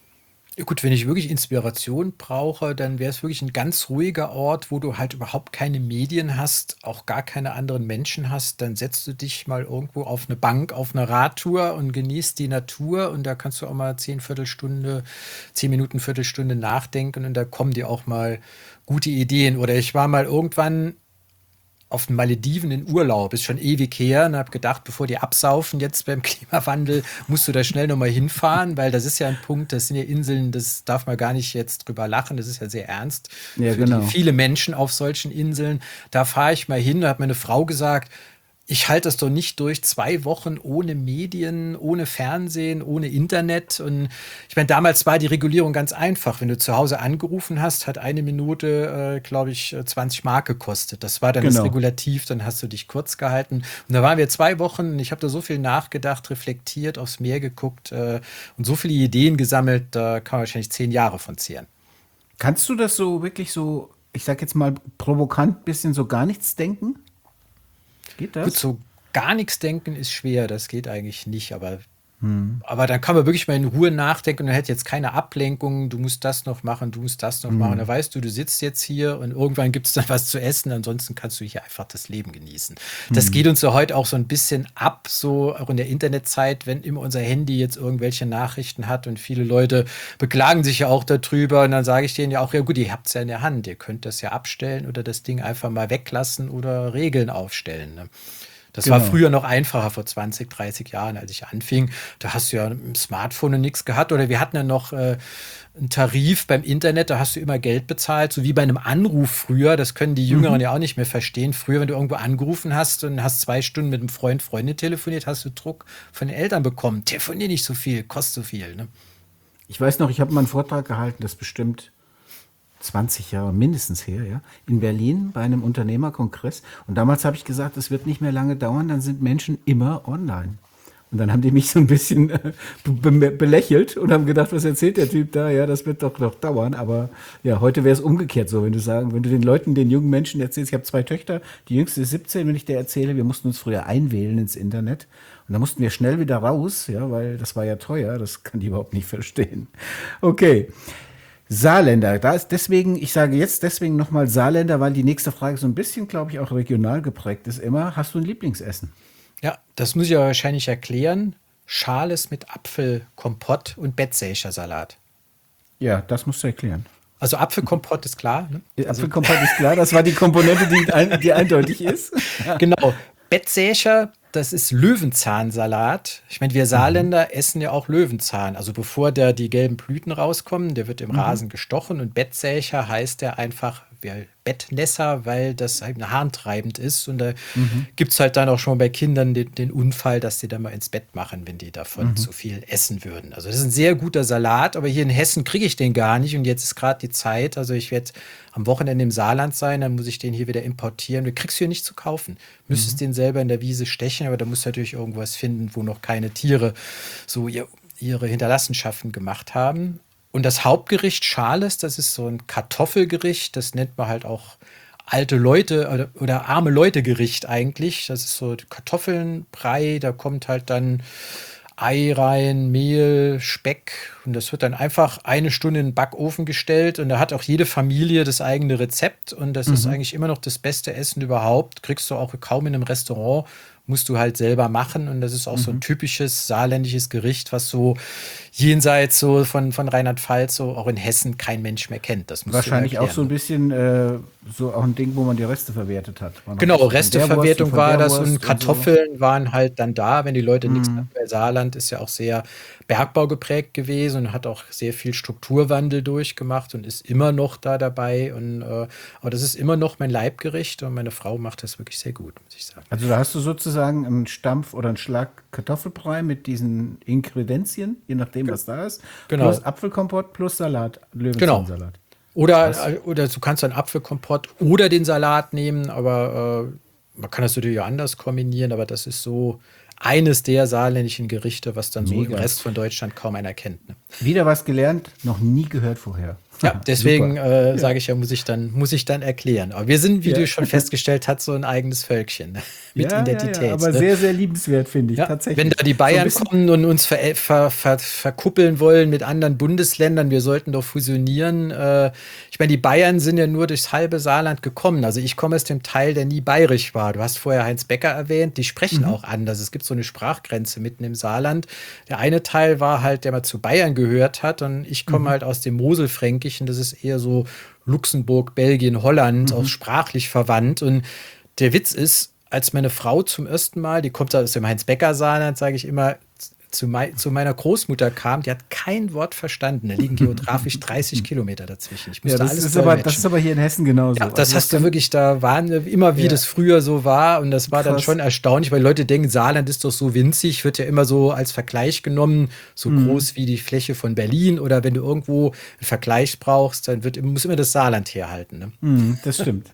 Ja gut, wenn ich wirklich Inspiration brauche, dann wäre es wirklich ein ganz ruhiger Ort, wo du halt überhaupt keine Medien hast, auch gar keine anderen Menschen hast. Dann setzt du dich mal irgendwo auf eine Bank, auf eine Radtour und genießt die Natur. Und da kannst du auch mal zehn Viertelstunde, zehn Minuten, Viertelstunde nachdenken und da kommen dir auch mal gute Ideen. Oder ich war mal irgendwann auf den Malediven in Urlaub, ist schon ewig her und habe gedacht, bevor die absaufen jetzt beim Klimawandel, musst du da schnell nochmal hinfahren, weil das ist ja ein Punkt, das sind ja Inseln, das darf man gar nicht jetzt drüber lachen, das ist ja sehr ernst. Ja, für genau. die viele Menschen auf solchen Inseln. Da fahre ich mal hin, da hat meine Frau gesagt, ich halte das doch nicht durch, zwei Wochen ohne Medien, ohne Fernsehen, ohne Internet. Und ich meine, damals war die Regulierung ganz einfach. Wenn du zu Hause angerufen hast, hat eine Minute, äh, glaube ich, zwanzig Mark gekostet. Das war dann Genau. das Regulativ, dann hast du dich kurz gehalten. Und da waren wir zwei Wochen und ich habe da so viel nachgedacht, reflektiert, aufs Meer geguckt äh, und so viele Ideen gesammelt, da kann man wahrscheinlich zehn Jahre von zehren. Kannst du das so wirklich so, ich sag jetzt mal provokant, bisschen so gar nichts denken? Geht das? Gut, so gar nichts denken ist schwer, das geht eigentlich nicht, aber, Hm. aber dann kann man wirklich mal in Ruhe nachdenken und dann hätte jetzt keine Ablenkung, du musst das noch machen, du musst das noch machen. Da weißt du, du sitzt jetzt hier und irgendwann gibt es dann was zu essen, ansonsten kannst du hier einfach das Leben genießen. Das geht uns ja heute auch so ein bisschen ab, so auch in der Internetzeit, wenn immer unser Handy jetzt irgendwelche Nachrichten hat und viele Leute beklagen sich ja auch darüber und dann sage ich denen ja auch, ja gut, ihr habt es ja in der Hand, ihr könnt das ja abstellen oder das Ding einfach mal weglassen oder Regeln aufstellen, ne? Das Genau. war früher noch einfacher, vor zwanzig, dreißig Jahren, als ich anfing. Da hast du ja im Smartphone und nichts gehabt. Oder wir hatten ja noch äh, einen Tarif beim Internet, da hast du immer Geld bezahlt, so wie bei einem Anruf früher. Das können die Jüngeren Mhm. ja auch nicht mehr verstehen. Früher, wenn du irgendwo angerufen hast und hast zwei Stunden mit einem Freund, Freundin telefoniert, hast du Druck von den Eltern bekommen. Telefonier nicht so viel, kostet so viel. Ne? Ich weiß noch, ich habe mal einen Vortrag gehalten, das ist bestimmt zwanzig Jahre mindestens her, ja, in Berlin bei einem Unternehmerkongress. Und damals habe ich gesagt, es wird nicht mehr lange dauern, dann sind Menschen immer online. Und dann haben die mich so ein bisschen äh, be belächelt und haben gedacht, was erzählt der Typ da? Ja, das wird doch noch dauern. Aber ja, heute wäre es umgekehrt so, wenn du sagen, wenn du den Leuten, den jungen Menschen erzählst, ich habe zwei Töchter, die jüngste ist siebzehn, wenn ich der erzähle, wir mussten uns früher einwählen ins Internet. Und da mussten wir schnell wieder raus, ja, weil das war ja teuer, das kann die überhaupt nicht verstehen. Okay. Saarländer, da ist deswegen, ich sage jetzt deswegen nochmal Saarländer, weil die nächste Frage so ein bisschen, glaube ich, auch regional geprägt ist immer. Hast du ein Lieblingsessen? Ja, das muss ich ja wahrscheinlich erklären. Schales mit Apfelkompott und Bettsächersalat. Ja, das musst du erklären. Also Apfelkompott ist klar. Ne? Also, Apfelkompott ist klar, das war die Komponente, die, ein, die eindeutig ist. genau. Bettsächer, das ist Löwenzahnsalat. Ich meine, wir Saarländer mhm. essen ja auch Löwenzahn. Also bevor da die gelben Blüten rauskommen, der wird im mhm. Rasen gestochen. Und Bettsächer heißt der einfach wie Bettnässer, weil das halt harntreibend ist. Und da mhm. gibt es halt dann auch schon bei Kindern den, den Unfall, dass die dann mal ins Bett machen, wenn die davon mhm. zu viel essen würden. Also das ist ein sehr guter Salat, aber hier in Hessen kriege ich den gar nicht. Und jetzt ist gerade die Zeit, also ich werde am Wochenende im Saarland sein, dann muss ich den hier wieder importieren. Du kriegst hier nicht zu kaufen. Müsstest mhm. den selber in der Wiese stechen, aber da musst du natürlich irgendwas finden, wo noch keine Tiere so ihr, ihre Hinterlassenschaften gemacht haben. Und das Hauptgericht Schales, das ist so ein Kartoffelgericht, das nennt man halt auch alte Leute oder, oder arme Leute Gericht eigentlich. Das ist so Kartoffeln, Brei, da kommt halt dann Ei rein, Mehl, Speck und das wird dann einfach eine Stunde in den Backofen gestellt und da hat auch jede Familie das eigene Rezept und das mhm. ist eigentlich immer noch das beste Essen überhaupt. Kriegst du auch kaum in einem Restaurant, musst du halt selber machen und das ist auch mhm. so ein typisches saarländisches Gericht, was so jenseits so von, von Rheinland-Pfalz, so auch in Hessen kein Mensch mehr kennt. Das musst Wahrscheinlich du auch so ein bisschen äh, so auch ein Ding, wo man die Reste verwertet hat. Genau, Resteverwertung war das und Kartoffeln und so. Waren halt dann da, wenn die Leute mhm. nichts hatten. Weil Saarland ist ja auch sehr Bergbau geprägt gewesen und hat auch sehr viel Strukturwandel durchgemacht und ist immer noch da dabei. Und, äh, aber das ist immer noch mein Leibgericht und meine Frau macht das wirklich sehr gut, muss ich sagen. Also da hast du sozusagen einen Stampf oder einen Schlag Kartoffelbrei mit diesen Ingredienzien, je nachdem, was da ist. Genau. Plus Apfelkompott plus Salat, Löwenzahnsalat. Genau. Oder, oder du kannst einen Apfelkompott oder den Salat nehmen, aber äh, man kann das natürlich auch anders kombinieren, aber das ist so eines der saarländischen Gerichte, was dann Mega. So im Rest von Deutschland kaum einer kennt. Ne? Wieder was gelernt, noch nie gehört vorher. Ja, deswegen äh, sage ich ja, muss ich dann, muss ich dann erklären. Aber wir sind, wie ja. du schon festgestellt hast, so ein eigenes Völkchen ne? mit ja, Identität. Ja, ja, aber ne? sehr, sehr liebenswert, finde ich, ja, tatsächlich. Wenn da die Bayern so kommen und uns ver ver ver verkuppeln wollen mit anderen Bundesländern, wir sollten doch fusionieren. Äh, ich meine, die Bayern sind ja nur durchs halbe Saarland gekommen. Also ich komme aus dem Teil, der nie bayerisch war. Du hast vorher Heinz Becker erwähnt, die sprechen mhm. auch anders. Es gibt so eine Sprachgrenze mitten im Saarland. Der eine Teil war halt, der mal zu Bayern gehört hat und ich komme mhm. halt aus dem Moselfränkischen. Das ist eher so Luxemburg, Belgien, Holland, mhm. auch sprachlich verwandt. Und der Witz ist, als meine Frau zum ersten Mal, die kommt aus dem Heinz-Becker-Saarland, sage ich immer, zu, mei zu meiner Großmutter kam, die hat kein Wort verstanden. Da liegen geografisch dreißig Kilometer dazwischen. Ich musste ja, das, alles ist aber, das ist aber hier in Hessen genauso. Ja, das also hast du wirklich, da waren immer, wie ja. das früher so war. Und das war Krass. Dann schon erstaunlich, weil Leute denken, Saarland ist doch so winzig, wird ja immer so als Vergleich genommen, so mhm. groß wie die Fläche von Berlin. Oder wenn du irgendwo einen Vergleich brauchst, dann wird, muss immer das Saarland herhalten. Ne? Mhm, das stimmt.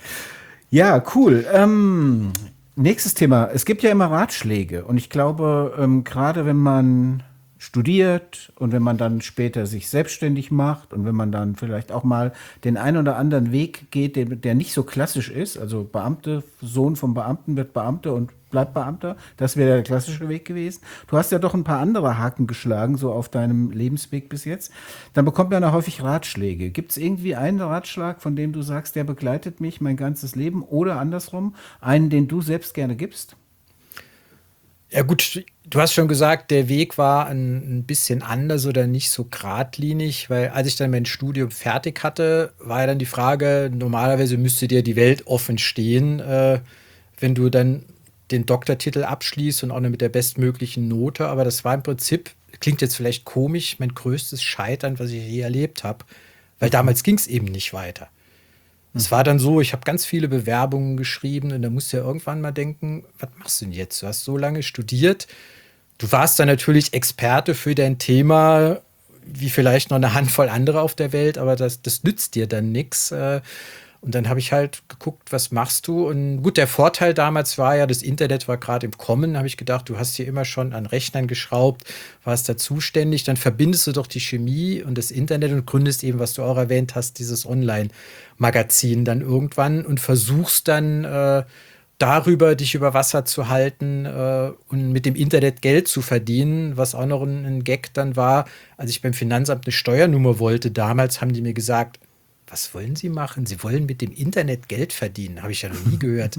Ja, cool. Ähm, nächstes Thema. Es gibt ja immer Ratschläge und ich glaube, ähm, gerade wenn man studiert und wenn man dann später sich selbstständig macht und wenn man dann vielleicht auch mal den einen oder anderen Weg geht, der, der nicht so klassisch ist, also Beamte, Sohn vom Beamten wird Beamter und bleibt Beamter, das wäre der klassische Weg gewesen. Du hast ja doch ein paar andere Haken geschlagen, so auf deinem Lebensweg bis jetzt. Dann bekommt man ja häufig Ratschläge. Gibt es irgendwie einen Ratschlag, von dem du sagst, der begleitet mich mein ganzes Leben oder andersrum, einen, den du selbst gerne gibst? Ja gut, du hast schon gesagt, der Weg war ein, ein bisschen anders oder nicht so geradlinig, weil als ich dann mein Studium fertig hatte, war ja dann die Frage, normalerweise müsste dir die Welt offen stehen, äh, wenn du dann den Doktortitel abschließt und auch noch mit der bestmöglichen Note, aber das war im Prinzip, klingt jetzt vielleicht komisch, mein größtes Scheitern, was ich je erlebt habe, weil damals ging es eben nicht weiter. Es war dann so, ich habe ganz viele Bewerbungen geschrieben und da musst du ja irgendwann mal denken, was machst du denn jetzt? Du hast so lange studiert, du warst dann natürlich Experte für dein Thema, wie vielleicht noch eine Handvoll andere auf der Welt, aber das, das nützt dir dann nichts. Und dann habe ich halt geguckt, was machst du? Und gut, der Vorteil damals war ja, das Internet war gerade im Kommen, habe ich gedacht, du hast hier immer schon an Rechnern geschraubt, warst da zuständig, dann verbindest du doch die Chemie und das Internet und gründest eben, was du auch erwähnt hast, dieses Online-Magazin dann irgendwann und versuchst dann äh, darüber dich über Wasser zu halten äh, und mit dem Internet Geld zu verdienen, was auch noch ein, ein Gag dann war, als ich beim Finanzamt eine Steuernummer wollte. Damals haben die mir gesagt, was wollen Sie machen? Sie wollen mit dem Internet Geld verdienen. Habe ich ja noch nie gehört.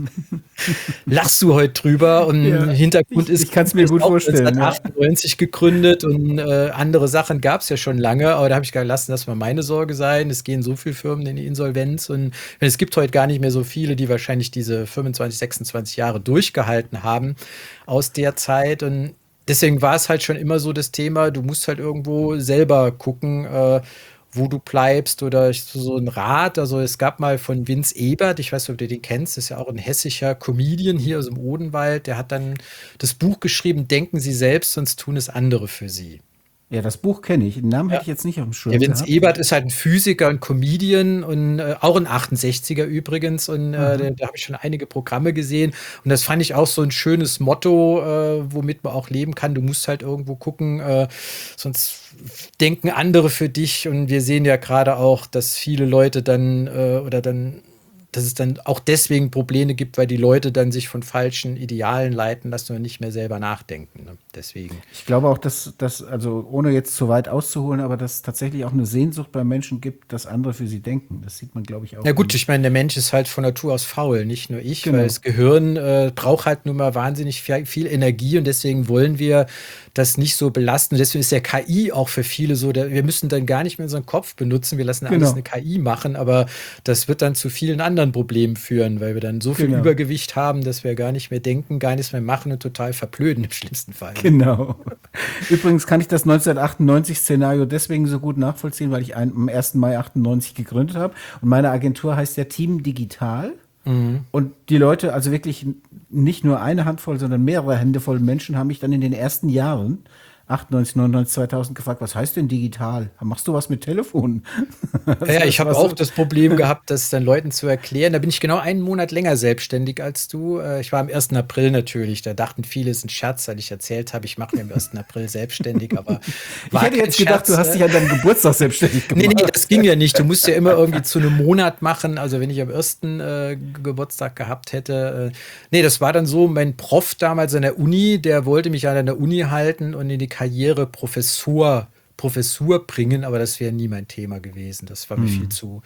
Lachst du heute drüber? Und Ja, Hintergrund ich, ist, ich kann es mir gut vorstellen. neunzehnhundertachtundneunzig ja. gegründet und äh, andere Sachen gab es ja schon lange. Aber da habe ich gedacht, lassen das mal meine Sorge sein. Es gehen so viele Firmen in die Insolvenz. Und es gibt heute gar nicht mehr so viele, die wahrscheinlich diese fünfundzwanzig, sechsundzwanzig Jahre durchgehalten haben aus der Zeit. Und deswegen war es halt schon immer so das Thema, du musst halt irgendwo selber gucken, äh, wo du bleibst oder so ein Rat. Also es gab mal von Vince Ebert, ich weiß nicht, ob du den kennst, das ist ja auch ein hessischer Comedian hier aus dem Odenwald, der hat dann das Buch geschrieben, Denken Sie selbst, sonst tun es andere für Sie. Ja, das Buch kenne ich. Den Namen Ja. hätte ich jetzt nicht auf dem Schirm Der Vince gehabt. Ebert ist halt ein Physiker und Comedian und äh, auch ein achtundsechziger übrigens. Und äh, da, da habe ich schon einige Programme gesehen. Und das fand ich auch so ein schönes Motto, äh, womit man auch leben kann. Du musst halt irgendwo gucken, äh, sonst denken andere für dich. Und wir sehen ja gerade auch, dass viele Leute dann äh, oder dann dass es dann auch deswegen Probleme gibt, weil die Leute dann sich von falschen Idealen leiten lassen und nicht mehr selber nachdenken. Ne? Deswegen. Ich glaube auch, dass das, also ohne jetzt zu weit auszuholen, aber dass es tatsächlich auch eine Sehnsucht bei Menschen gibt, dass andere für sie denken. Das sieht man, glaube ich, auch. Ja gut, ich meine, der Mensch ist halt von Natur aus faul, nicht nur ich, Genau. weil das Gehirn äh, braucht halt nun mal wahnsinnig viel, viel Energie und deswegen wollen wir das nicht so belasten. Und deswegen ist der K I auch für viele so, der, wir müssen dann gar nicht mehr unseren Kopf benutzen, wir lassen alles Genau. eine K I machen, aber das wird dann zu vielen anderen Problemen führen, weil wir dann so viel Genau. Übergewicht haben, dass wir gar nicht mehr denken, gar nichts mehr machen und total verblöden im schlimmsten Fall. Genau. Übrigens kann ich das neunzehnhundertachtundneunzig-Szenario deswegen so gut nachvollziehen, weil ich ein, am ersten Mai achtundneunzig gegründet habe. Und meine Agentur heißt ja Team Digital. Mhm. Und die Leute, also wirklich nicht nur eine Handvoll, sondern mehrere Hände voll Menschen haben mich dann in den ersten Jahren, achtundneunzig, neunundneunzig, zweitausend gefragt, was heißt denn digital? Machst du was mit Telefon? Ja, ja, ich habe auch das Problem gehabt, das dann Leuten zu erklären. Da bin ich genau einen Monat länger selbstständig als du. Äh, Ich war am ersten April natürlich. Da dachten viele, es ist ein Scherz, weil ich erzählt habe, ich mache mich am ersten April selbstständig. Aber Ich war hätte kein jetzt gedacht, Scherz, du hast äh. dich an deinem Geburtstag selbstständig gemacht. Nee, nee, das ging ja nicht. Du musst ja immer irgendwie zu einem Monat machen. Also wenn ich am ersten äh, Geburtstag gehabt hätte. Äh, nee, das war dann so, mein Prof damals an der Uni, der wollte mich an der Uni halten und in die Karriere Professor, Professur bringen, aber das wäre nie mein Thema gewesen. Das war mir viel zu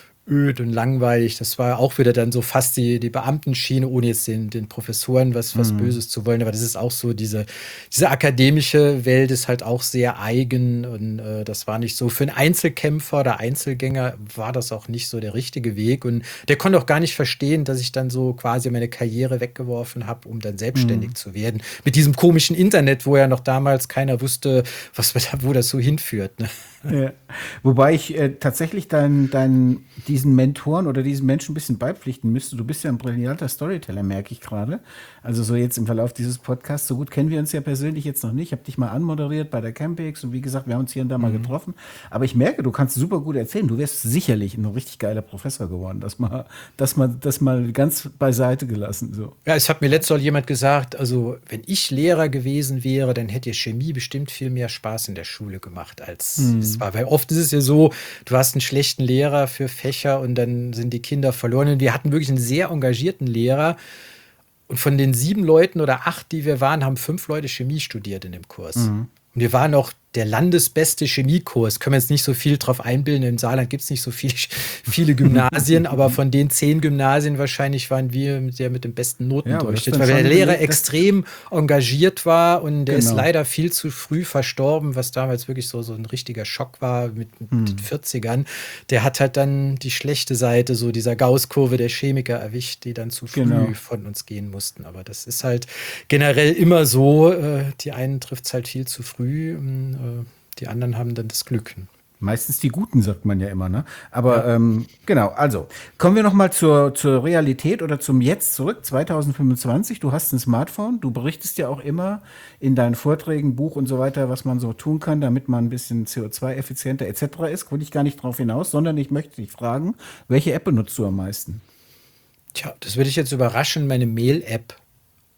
öd und langweilig. Das war auch wieder dann so fast die, die Beamtenschiene, ohne jetzt den, den Professoren was, was Böses zu wollen. Aber das ist auch so, diese, diese akademische Welt ist halt auch sehr eigen und äh, das war nicht so. Für einen Einzelkämpfer oder Einzelgänger war das auch nicht so der richtige Weg. Und der konnte auch gar nicht verstehen, dass ich dann so quasi meine Karriere weggeworfen habe, um dann selbstständig zu werden. Mit diesem komischen Internet, wo ja noch damals keiner wusste, was, wo das so hinführt. Ne? Ja. Wobei ich äh, tatsächlich dein, dein, diesen Mentoren oder diesen Menschen ein bisschen beipflichten müsste. Du bist ja ein brillanter Storyteller, merke ich gerade. Also so jetzt im Verlauf dieses Podcasts, so gut kennen wir uns ja persönlich jetzt noch nicht. Ich habe dich mal anmoderiert bei der Campix und wie gesagt, wir haben uns hier und da mal getroffen. Aber ich merke, du kannst super gut erzählen. Du wärst sicherlich ein richtig geiler Professor geworden. Das mal, das mal, das mal ganz beiseite gelassen. So. Ja, es hat mir letztes Mal jemand gesagt, also wenn ich Lehrer gewesen wäre, dann hätte Chemie bestimmt viel mehr Spaß in der Schule gemacht als Hm. es war. Weil oft ist es ja so, du hast einen schlechten Lehrer für Fächer und dann sind die Kinder verloren. Und wir hatten wirklich einen sehr engagierten Lehrer. Und von den sieben Leuten oder acht, die wir waren, haben fünf Leute Chemie studiert in dem Kurs. Und wir waren auch der landesbeste Chemiekurs. Können wir jetzt nicht so viel drauf einbilden. Im Saarland gibt es nicht so viel, viele Gymnasien, aber von den zehn Gymnasien wahrscheinlich waren wir mit der mit dem besten Notendurchschnitt, Ja, weil der schon Lehrer belegt, extrem engagiert war und der Genau. ist leider viel zu früh verstorben, was damals wirklich so, so ein richtiger Schock war mit, mit Hm. den vierzigern. Der hat halt dann die schlechte Seite so dieser Gaußkurve der Chemiker erwischt, die dann zu früh Genau. von uns gehen mussten. Aber das ist halt generell immer so. Äh, die einen trifft es halt viel zu früh. Und, äh, die anderen haben dann das Glück. Meistens die Guten, sagt man ja immer, ne? Aber ähm, genau, also kommen wir noch mal zur, zur Realität oder zum Jetzt zurück, zweitausendfünfundzwanzig. Du hast ein Smartphone, du berichtest ja auch immer in deinen Vorträgen, Buch und so weiter, was man so tun kann, damit man ein bisschen C O zwei effizienter et cetera ist. Will ich gar nicht drauf hinaus, sondern ich möchte dich fragen, welche App benutzt du am meisten? Tja, das würde ich jetzt überraschen, meine Mail-App.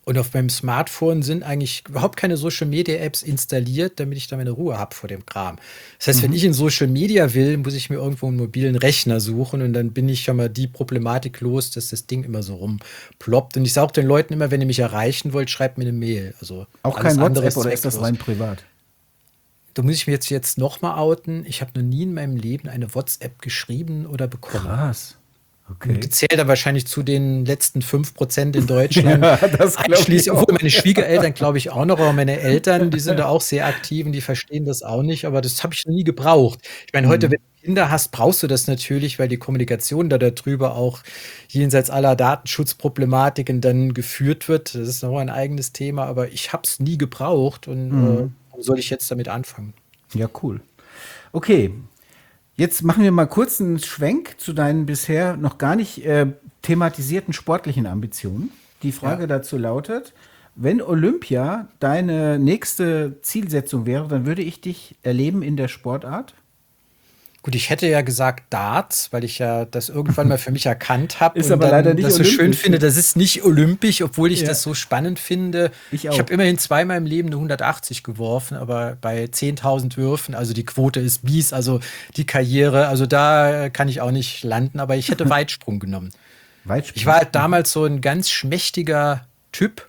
Und auf meinem Smartphone sind eigentlich überhaupt keine Social-Media-Apps installiert, damit ich da meine Ruhe habe vor dem Kram. Das heißt, wenn ich in Social Media will, muss ich mir irgendwo einen mobilen Rechner suchen und dann bin ich schon mal die Problematik los, dass das Ding immer so rumploppt. Und ich sage auch den Leuten immer, wenn ihr mich erreichen wollt, schreibt mir eine Mail. Also Auch alles kein andere WhatsApp oder ist das zwecklos. rein privat? Da muss ich mir jetzt, jetzt noch mal outen. Ich habe noch nie in meinem Leben eine WhatsApp geschrieben oder bekommen. Krass. Und Okay. die zählt dann wahrscheinlich zu den letzten fünf Prozent in Deutschland. Ja, das glaub ich Einschließlich, auch. obwohl meine Schwiegereltern, glaube ich, auch noch, aber meine Eltern, die sind da auch sehr aktiv und die verstehen das auch nicht, aber das habe ich noch nie gebraucht. Ich meine, heute, wenn du Kinder hast, brauchst du das natürlich, weil die Kommunikation da darüber auch jenseits aller Datenschutzproblematiken dann geführt wird. Das ist noch ein eigenes Thema, aber ich habe es nie gebraucht und äh, warum soll ich jetzt damit anfangen? Ja, cool. Okay, jetzt machen wir mal kurz einen Schwenk zu deinen bisher noch gar nicht äh, thematisierten sportlichen Ambitionen. Die Frage Ja. dazu lautet, wenn Olympia deine nächste Zielsetzung wäre, dann würde ich dich erleben in der Sportart? Gut, ich hätte ja gesagt Darts, weil ich ja das irgendwann mal für mich erkannt habe Ist und aber dann leider nicht das so schön olympisch. finde. Das ist nicht olympisch, obwohl ich Ja. das so spannend finde. Ich Ich auch. habe immerhin zweimal im Leben eine hundertachtzig geworfen, aber bei zehntausend Würfen, also die Quote ist mies, also die Karriere, also da äh, kann ich auch nicht landen, aber ich hätte Weitsprung genommen. Weitsprung. Ich war halt damals so ein ganz schmächtiger Typ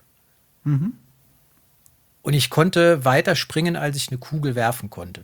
und ich konnte weiter springen, als ich eine Kugel werfen konnte.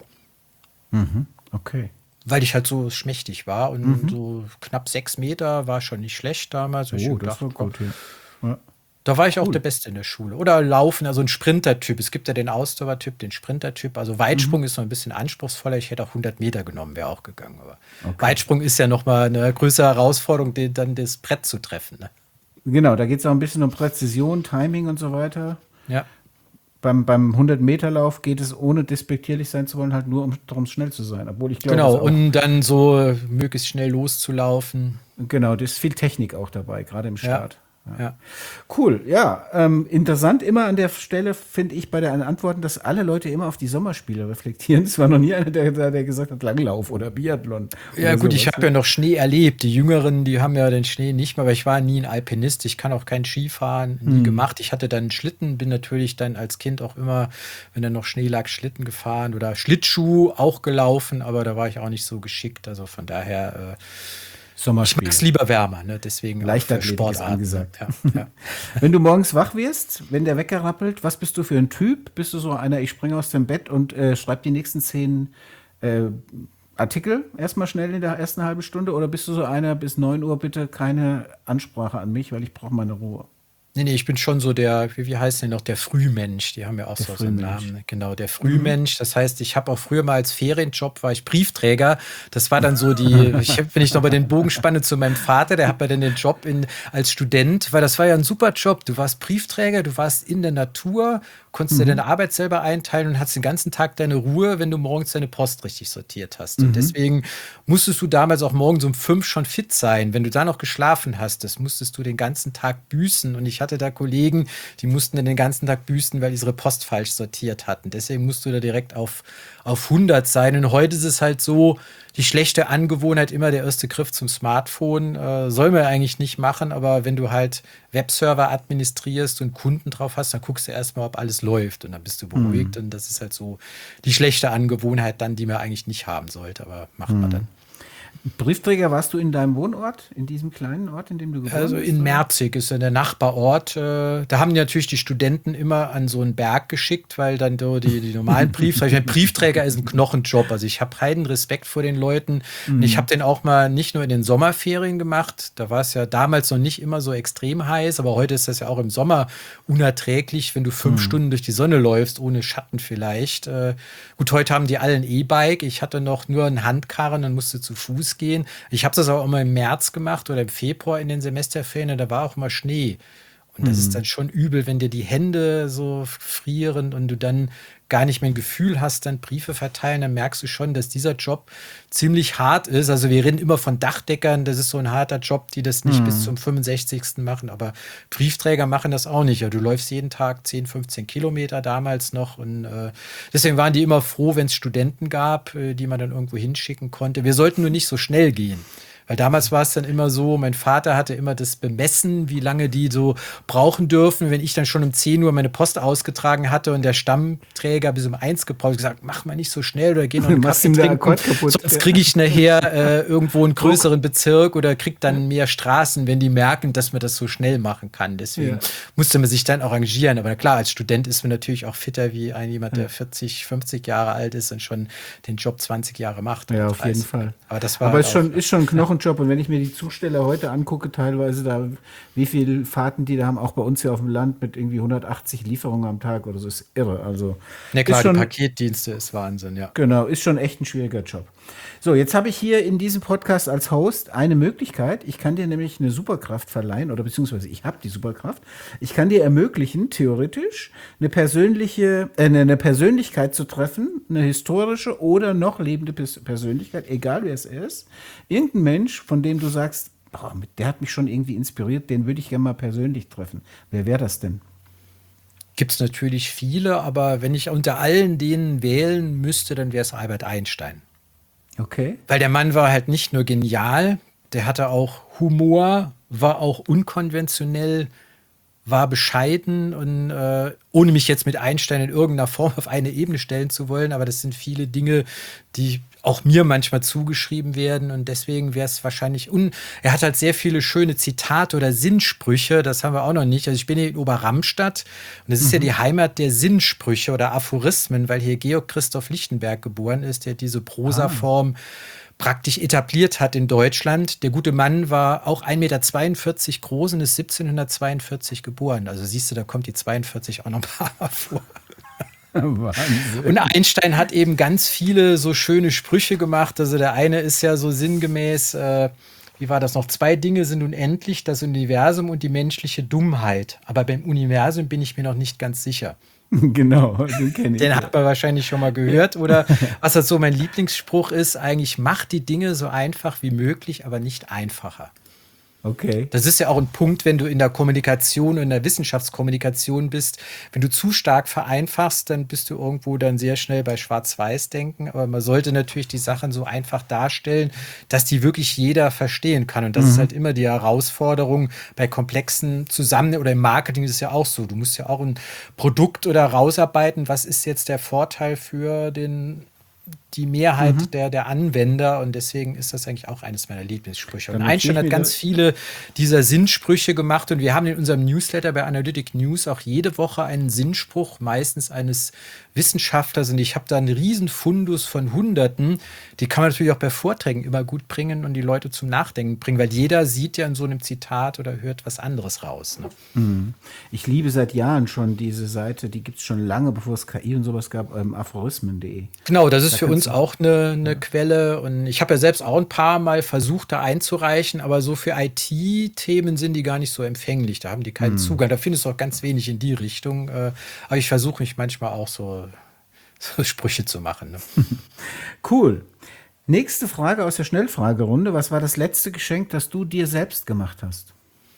Okay. Weil ich halt so schmächtig war und so knapp sechs Meter war schon nicht schlecht damals. Und ich Oh, hab das gedacht, war gut. Ja. Ja. da war ich auch Cool. der Beste in der Schule. Oder Laufen, also ein Sprintertyp. Es gibt ja den Ausdauertyp, den Sprintertyp. Also Weitsprung ist noch ein bisschen anspruchsvoller. Ich hätte auch hundert Meter genommen, wäre auch gegangen. Aber Weitsprung ist ja noch mal eine größere Herausforderung, den, dann das Brett zu treffen. Ne? Genau, da geht es auch ein bisschen um Präzision, Timing und so weiter. Ja. Beim, beim hundert-Meter-Lauf geht es, ohne despektierlich sein zu wollen, halt nur um darum, schnell zu sein. Obwohl ich glaube, Genau, es auch, und dann so möglichst schnell loszulaufen. genau, da ist viel Technik auch dabei, gerade im Start. Ja. Cool, ja. Ähm, interessant immer an der Stelle finde ich bei den Antworten, dass alle Leute immer auf die Sommerspiele reflektieren. Es war noch nie einer, der, der gesagt hat Langlauf oder Biathlon. Ja, oder gut, ich sowas, habe ja ne? noch Schnee erlebt. Die Jüngeren, die haben ja den Schnee nicht mehr, aber ich war nie ein Alpinist. Ich kann auch kein Skifahren, nie gemacht. Ich hatte dann einen Schlitten, bin natürlich dann als Kind auch immer, wenn dann noch Schnee lag, Schlitten gefahren oder Schlittschuh auch gelaufen, aber da war ich auch nicht so geschickt. Also von daher, äh, ich Sommerspiele. mag es lieber wärmer, ne? Deswegen auch für Leichtathletik ist Sportarten. angesagt. Ja, ja. Wenn du morgens wach wirst, wenn der Wecker rappelt, was bist du für ein Typ? Bist du so einer, ich springe aus dem Bett und äh, schreibe die nächsten zehn äh, Artikel erstmal schnell in der ersten halben Stunde? Oder bist du so einer, bis neun Uhr bitte keine Ansprache an mich, weil ich brauche meine Ruhe? Nee, nee, ich bin schon so der, wie, wie heißt denn noch, der Frühmensch. Die haben ja auch so, so einen Frühmensch. Namen. Genau, der Frühmensch. Das heißt, ich habe auch früher mal als Ferienjob, war ich Briefträger. Das war dann so die, ich hab, wenn ich noch mal den Bogen spanne zu meinem Vater, der hat mir dann den Job in, als Student, weil das war ja ein super Job. Du warst Briefträger, du warst in der Natur, konntest dir deine Arbeit selber einteilen und hattest den ganzen Tag deine Ruhe, wenn du morgens deine Post richtig sortiert hast. Und deswegen musstest du damals auch morgens um fünf schon fit sein. Wenn du da noch geschlafen hast, das musstest du den ganzen Tag büßen. Und ich hatte da Kollegen, die mussten dann den ganzen Tag büßen, weil die ihre Post falsch sortiert hatten. Deswegen musst du da direkt auf, auf hundert sein. Und heute ist es halt so, die schlechte Angewohnheit, immer der erste Griff zum Smartphone, äh, soll man eigentlich nicht machen, aber wenn du halt Webserver administrierst und Kunden drauf hast, dann guckst du erstmal, ob alles läuft und dann bist du beruhigt und das ist halt so die schlechte Angewohnheit dann, die man eigentlich nicht haben sollte, aber macht man dann. Briefträger warst du in deinem Wohnort, in diesem kleinen Ort, in dem du geboren Also bist? in oder? Merzig ist ja der Nachbarort. Äh, da haben die natürlich die Studenten immer an so einen Berg geschickt, weil dann so die, die normalen Briefträger, ich meine, Briefträger ist ein Knochenjob. Also ich habe heiden Respekt vor den Leuten. Und ich habe den auch mal nicht nur in den Sommerferien gemacht. Da war es ja damals noch nicht immer so extrem heiß, aber heute ist das ja auch im Sommer unerträglich, wenn du fünf Stunden durch die Sonne läufst, ohne Schatten vielleicht. Äh, gut, heute haben die alle ein E-Bike. Ich hatte noch nur einen Handkarren und musste zu Fuß gehen. Ich habe das aber auch mal im März gemacht oder im Februar in den Semesterferien, da war auch mal Schnee. Und das ist dann schon übel, wenn dir die Hände so frieren und du dann gar nicht mehr ein Gefühl hast, dann Briefe verteilen, dann merkst du schon, dass dieser Job ziemlich hart ist. Also wir reden immer von Dachdeckern, das ist so ein harter Job, die das nicht bis zum fünfundsechzigsten machen, aber Briefträger machen das auch nicht. Ja, du läufst jeden Tag zehn, fünfzehn Kilometer damals noch und äh, deswegen waren die immer froh, wenn es Studenten gab, äh, die man dann irgendwo hinschicken konnte. Wir sollten nur nicht so schnell gehen. Weil damals war es dann immer so, mein Vater hatte immer das bemessen, wie lange die so brauchen dürfen. Wenn ich dann schon um zehn Uhr meine Post ausgetragen hatte und der Stammträger bis um eins gebraucht, gesagt, mach mal nicht so schnell oder geh noch einen Kaffee trinken, sonst kriege ich nachher äh, irgendwo einen größeren Bezirk oder krieg dann mehr Straßen, wenn die merken, dass man das so schnell machen kann. Deswegen ja. musste man sich dann arrangieren. Aber klar, als Student ist man natürlich auch fitter wie ein jemand, der vierzig, fünfzig Jahre alt ist und schon den Job zwanzig Jahre macht. Ja, auf jeden Fall. Aber das war Aber halt ist schon, ist schon ein Knochenjob. Und wenn ich mir die Zusteller heute angucke, teilweise da, wie viele Fahrten die da haben, auch bei uns hier auf dem Land mit irgendwie hundertachtzig Lieferungen am Tag oder so, ist irre. Also, ja klar, ist schon, die Paketdienste ist Wahnsinn, ja. Genau, ist schon echt ein schwieriger Job. So, jetzt habe ich hier in diesem Podcast als Host eine Möglichkeit. Ich kann dir nämlich eine Superkraft verleihen, oder beziehungsweise ich habe die Superkraft. Ich kann dir ermöglichen, theoretisch, eine persönliche, äh, eine Persönlichkeit zu treffen, eine historische oder noch lebende Pers- Persönlichkeit, egal wer es ist. Irgendein Mensch, von dem du sagst, boah, der hat mich schon irgendwie inspiriert, den würde ich gerne mal persönlich treffen. Wer wäre das denn? Gibt es natürlich viele, aber wenn ich unter allen denen wählen müsste, dann wäre es Albert Einstein. Okay. Weil der Mann war halt nicht nur genial, der hatte auch Humor, war auch unkonventionell, war bescheiden und äh, ohne mich jetzt mit Einstein in irgendeiner Form auf eine Ebene stellen zu wollen, aber das sind viele Dinge, die auch mir manchmal zugeschrieben werden und deswegen wäre es wahrscheinlich un. Er hat halt sehr viele schöne Zitate oder Sinnsprüche, das haben wir auch noch nicht. Also ich bin hier in Oberramstadt und das ist mhm. ja die Heimat der Sinnsprüche oder Aphorismen, weil hier Georg Christoph Lichtenberg geboren ist, der diese Prosaform ah. praktisch etabliert hat in Deutschland. Der gute Mann war auch ein Meter zweiundvierzig groß und ist siebzehnhundertzweiundvierzig geboren. Also siehst du, da kommt die zweiundvierzig auch noch ein paar Mal vor. Wahnsinn. Und Einstein hat eben ganz viele so schöne Sprüche gemacht. Also der eine ist ja so sinngemäß, äh, wie war das noch? Zwei Dinge sind unendlich, das Universum und die menschliche Dummheit. Aber beim Universum bin ich mir noch nicht ganz sicher. Genau, den kenne ich. Den hat man wahrscheinlich schon mal gehört. Oder was halt so mein Lieblingsspruch ist, eigentlich macht die Dinge so einfach wie möglich, aber nicht einfacher. Okay. Das ist ja auch ein Punkt, wenn du in der Kommunikation und in der Wissenschaftskommunikation bist. Wenn du zu stark vereinfachst, dann bist du irgendwo dann sehr schnell bei Schwarz-Weiß-Denken. Aber man sollte natürlich die Sachen so einfach darstellen, dass die wirklich jeder verstehen kann. Und das mhm. ist halt immer die Herausforderung bei komplexen Zusammen- oder im Marketing ist es ja auch so. Du musst ja auch ein Produkt oder rausarbeiten. Was ist jetzt der Vorteil für den die Mehrheit mhm. der, der Anwender und deswegen ist das eigentlich auch eines meiner Lieblingssprüche. Und Einstein hat ganz viele dieser Sinnsprüche gemacht und wir haben in unserem Newsletter bei Analytic News auch jede Woche einen Sinnspruch, meistens eines Wissenschaftlers und ich habe da einen riesen Fundus von Hunderten, die kann man natürlich auch bei Vorträgen immer gut bringen und die Leute zum Nachdenken bringen, weil jeder sieht ja in so einem Zitat oder hört was anderes raus. Ne? Mhm. Ich liebe seit Jahren schon diese Seite, die gibt es schon lange, bevor es K I und sowas gab, ähm, aphorismen punkt de. Genau, das ist da für uns auch eine, eine ja. Quelle und ich habe ja selbst auch ein paar Mal versucht, da einzureichen, aber so für I T-Themen sind die gar nicht so empfänglich, da haben die keinen hm. Zugang, da findest du auch ganz wenig in die Richtung, aber ich versuche mich manchmal auch so, so Sprüche zu machen. Ne? Cool. Nächste Frage aus der Schnellfragerunde, was war das letzte Geschenk, das du dir selbst gemacht hast?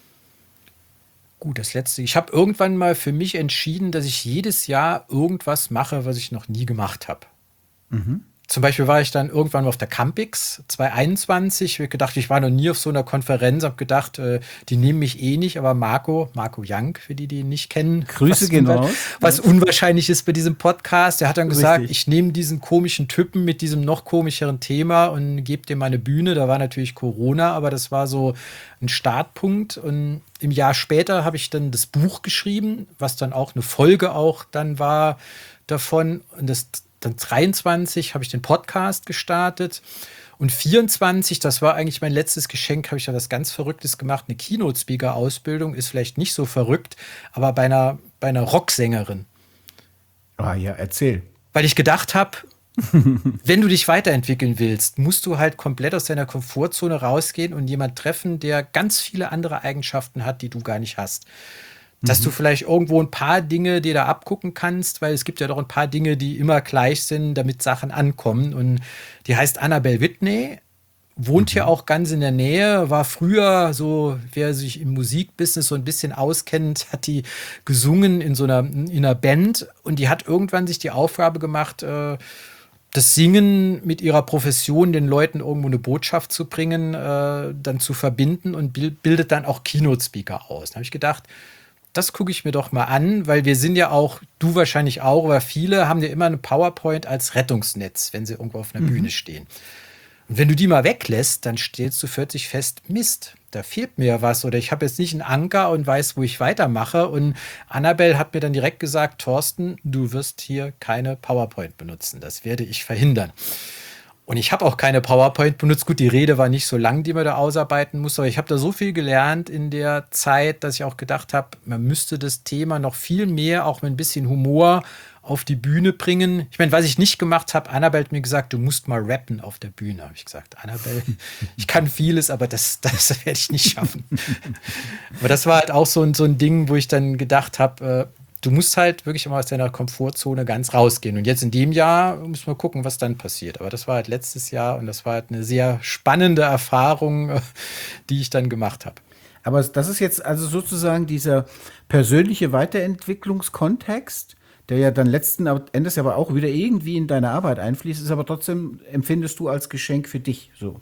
Gut, das letzte, ich habe irgendwann mal für mich entschieden, dass ich jedes Jahr irgendwas mache, was ich noch nie gemacht habe. Mhm. Zum Beispiel war ich dann irgendwann auf der Campix zwanzig einundzwanzig. Ich habe gedacht, ich war noch nie auf so einer Konferenz, habe gedacht, äh, die nehmen mich eh nicht, aber Marco, Marco Young, für die, die ihn nicht kennen. Grüße gehen raus. Was unwahrscheinlich ist bei diesem Podcast. Der hat dann gesagt, Richtig. Ich nehme diesen komischen Typen mit diesem noch komischeren Thema und gebe dem meine Bühne. Da war natürlich Corona, aber das war so ein Startpunkt. Und im Jahr später habe ich dann das Buch geschrieben, was dann auch eine Folge auch dann war davon. Und das Dann dreiundzwanzig habe ich den Podcast gestartet und vierundzwanzig, das war eigentlich mein letztes Geschenk, habe ich da was ganz Verrücktes gemacht. Eine Keynote-Speaker-Ausbildung ist vielleicht nicht so verrückt, aber bei einer, bei einer Rocksängerin. Ah ja, erzähl. Weil ich gedacht habe, wenn du dich weiterentwickeln willst, musst du halt komplett aus deiner Komfortzone rausgehen und jemanden treffen, der ganz viele andere Eigenschaften hat, die du gar nicht hast. Dass mhm. du vielleicht irgendwo ein paar Dinge dir da abgucken kannst, weil es gibt ja doch ein paar Dinge, die immer gleich sind, damit Sachen ankommen. Und die heißt Annabelle Whitney, wohnt mhm. hier auch ganz in der Nähe, war früher so, wer sich im Musikbusiness so ein bisschen auskennt, hat die gesungen in so einer, in einer Band und die hat irgendwann sich die Aufgabe gemacht, äh, das Singen mit ihrer Profession, den Leuten irgendwo eine Botschaft zu bringen, äh, dann zu verbinden und bild, bildet dann auch Keynote-Speaker aus. Da habe ich gedacht, das gucke ich mir doch mal an, weil wir sind ja auch, du wahrscheinlich auch, aber viele haben ja immer eine PowerPoint als Rettungsnetz, wenn sie irgendwo auf einer mhm. Bühne stehen. Und wenn du die mal weglässt, dann stellst du plötzlich fest, Mist, da fehlt mir ja was oder ich habe jetzt nicht einen Anker und weiß, wo ich weitermache. Und Annabelle hat mir dann direkt gesagt, Thorsten, du wirst hier keine PowerPoint benutzen. Das werde ich verhindern. Und ich habe auch keine PowerPoint benutzt. Gut, die Rede war nicht so lang, die man da ausarbeiten muss, aber ich habe da so viel gelernt in der Zeit, dass ich auch gedacht habe, man müsste das Thema noch viel mehr, auch mit ein bisschen Humor, auf die Bühne bringen. Ich meine, was ich nicht gemacht habe, Annabelle hat mir gesagt, du musst mal rappen auf der Bühne. Habe ich gesagt, Annabelle, ich kann vieles, aber das, das werde ich nicht schaffen. Aber das war halt auch so ein, so ein Ding, wo ich dann gedacht habe, äh, du musst halt wirklich immer aus deiner Komfortzone ganz rausgehen. Und jetzt in dem Jahr müssen wir gucken, was dann passiert. Aber das war halt letztes Jahr und das war halt eine sehr spannende Erfahrung, äh, die ich dann gemacht habe. Aber das ist jetzt also sozusagen dieser persönliche Weiterentwicklungskontext, der ja dann letzten Endes aber auch wieder irgendwie in deine Arbeit einfließt, ist aber trotzdem, empfindest du als Geschenk für dich so.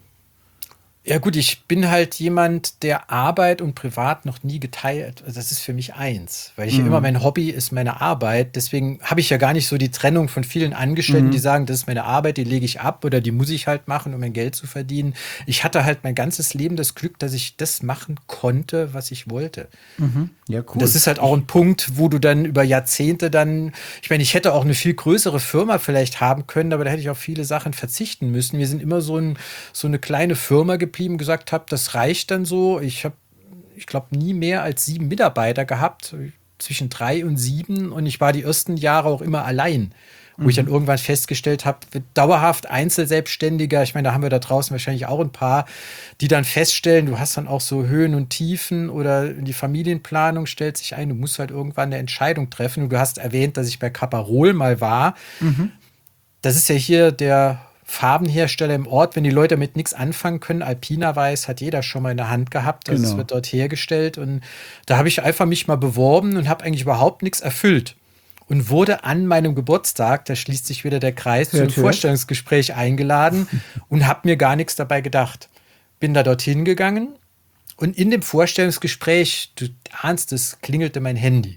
Ja gut, ich bin halt jemand, der Arbeit und Privat noch nie geteilt. Also das ist für mich eins, weil ich mhm. ja immer, mein Hobby ist meine Arbeit. Deswegen habe ich ja gar nicht so die Trennung von vielen Angestellten, mhm. die sagen, das ist meine Arbeit, die lege ich ab oder die muss ich halt machen, um mein Geld zu verdienen. Ich hatte halt mein ganzes Leben das Glück, dass ich das machen konnte, was ich wollte. Mhm. Ja, cool. Und das ist halt auch ein Punkt, wo du dann über Jahrzehnte dann, ich meine, ich hätte auch eine viel größere Firma vielleicht haben können, aber da hätte ich auf viele Sachen verzichten müssen. Wir sind immer so, ein, so eine kleine Firma geblieben, gesagt habe, das reicht dann so. Ich habe, ich glaube, nie mehr als sieben Mitarbeiter gehabt, zwischen drei und sieben. Und ich war die ersten Jahre auch immer allein, wo mhm. ich dann irgendwann festgestellt habe, dauerhaft Einzelselbstständiger, ich meine, da haben wir da draußen wahrscheinlich auch ein paar, die dann feststellen, du hast dann auch so Höhen und Tiefen oder die Familienplanung stellt sich ein, du musst halt irgendwann eine Entscheidung treffen. Und du hast erwähnt, dass ich bei Caparol mal war. Mhm. Das ist ja hier der Farbenhersteller im Ort, wenn die Leute damit nichts anfangen können. Alpina Weiß hat jeder schon mal in der Hand gehabt. Also genau. Es wird dort hergestellt. Und da habe ich einfach mich mal beworben und habe eigentlich überhaupt nichts erfüllt. Und wurde an meinem Geburtstag, da schließt sich wieder der Kreis, zu einem Vorstellungsgespräch eingeladen und habe mir gar nichts dabei gedacht. Bin da dorthin gegangen und in dem Vorstellungsgespräch, du ahnst es, klingelte mein Handy.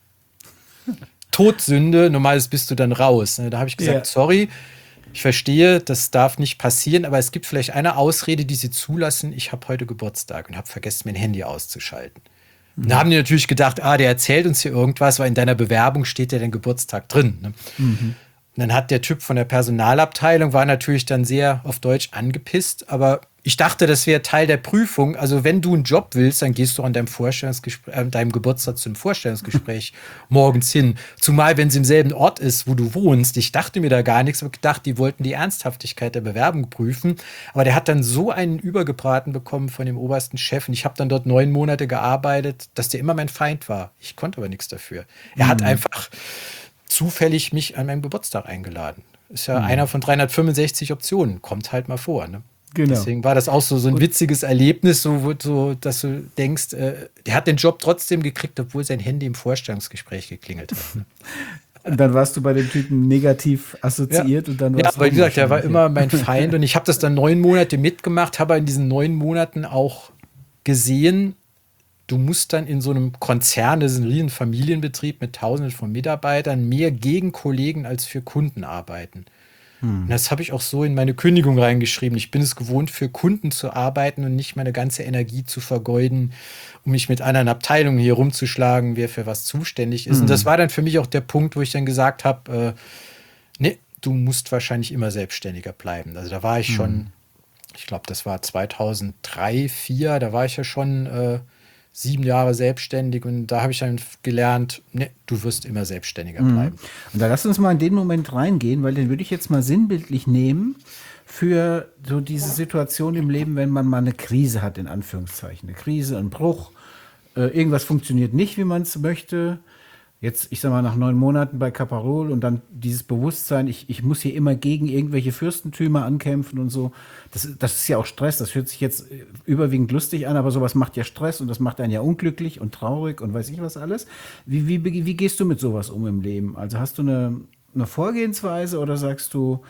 Todsünde, normales bist du dann raus. Da habe ich gesagt, ja. sorry, ich verstehe, das darf nicht passieren, aber es gibt vielleicht eine Ausrede, die sie zulassen. Ich habe heute Geburtstag und habe vergessen, mein Handy auszuschalten. Mhm. Da haben die natürlich gedacht, ah, der erzählt uns hier irgendwas, weil in deiner Bewerbung steht ja dein Geburtstag drin. Ne? Mhm. Und dann hat der Typ von der Personalabteilung, war natürlich dann sehr auf Deutsch angepisst, aber ich dachte, das wäre Teil der Prüfung. Also wenn du einen Job willst, dann gehst du an deinem, Vorstellungsgespräch, äh, deinem Geburtstag zum Vorstellungsgespräch morgens hin. Zumal, wenn es im selben Ort ist, wo du wohnst. Ich dachte mir da gar nichts, aber gedacht, die wollten die Ernsthaftigkeit der Bewerbung prüfen. Aber der hat dann so einen übergebraten bekommen von dem obersten Chef. Und ich habe dann dort neun Monate gearbeitet, dass der immer mein Feind war. Ich konnte aber nichts dafür. Er mhm. hat einfach zufällig mich an meinem Geburtstag eingeladen. Ist ja mhm. einer von dreihundertfünfundsechzig Optionen. Kommt halt mal vor, ne? Genau. Deswegen war das auch so, so ein witziges Erlebnis, so, so, dass du denkst, äh, der hat den Job trotzdem gekriegt, obwohl sein Handy im Vorstellungsgespräch geklingelt hat. Ne? Und dann warst du bei dem Typen negativ assoziiert. Ja, und dann ja weil wie gesagt, der war immer mein Feind. Und ich habe das dann neun Monate mitgemacht, habe in diesen neun Monaten auch gesehen, du musst dann in so einem Konzern, das ist ein riesen Familienbetrieb mit Tausenden von Mitarbeitern, mehr gegen Kollegen als für Kunden arbeiten. Und das habe ich auch so in meine Kündigung reingeschrieben. Ich bin es gewohnt, für Kunden zu arbeiten und nicht meine ganze Energie zu vergeuden, um mich mit anderen Abteilungen hier rumzuschlagen, wer für was zuständig ist. Mhm. Und das war dann für mich auch der Punkt, wo ich dann gesagt habe, äh, nee, du musst wahrscheinlich immer selbstständiger bleiben. Also da war ich mhm. schon, ich glaube, das war zweitausenddrei, zweitausendvier, da war ich ja schon äh, sieben Jahre selbstständig und da habe ich dann gelernt, ne, du wirst immer selbstständiger bleiben. Und da lass uns mal in den Moment reingehen, weil den würde ich jetzt mal sinnbildlich nehmen für so diese Situation im Leben, wenn man mal eine Krise hat, in Anführungszeichen. Eine Krise, ein Bruch, äh, irgendwas funktioniert nicht, wie man es möchte. Jetzt, ich sag mal, nach neun Monaten bei Caparol und dann dieses Bewusstsein, ich, ich muss hier immer gegen irgendwelche Fürstentümer ankämpfen und so. Das, das ist ja auch Stress. Das hört sich jetzt überwiegend lustig an, aber sowas macht ja Stress und das macht einen ja unglücklich und traurig und weiß ich was alles. Wie, wie, wie gehst du mit sowas um im Leben? Also hast du eine, eine Vorgehensweise oder sagst du,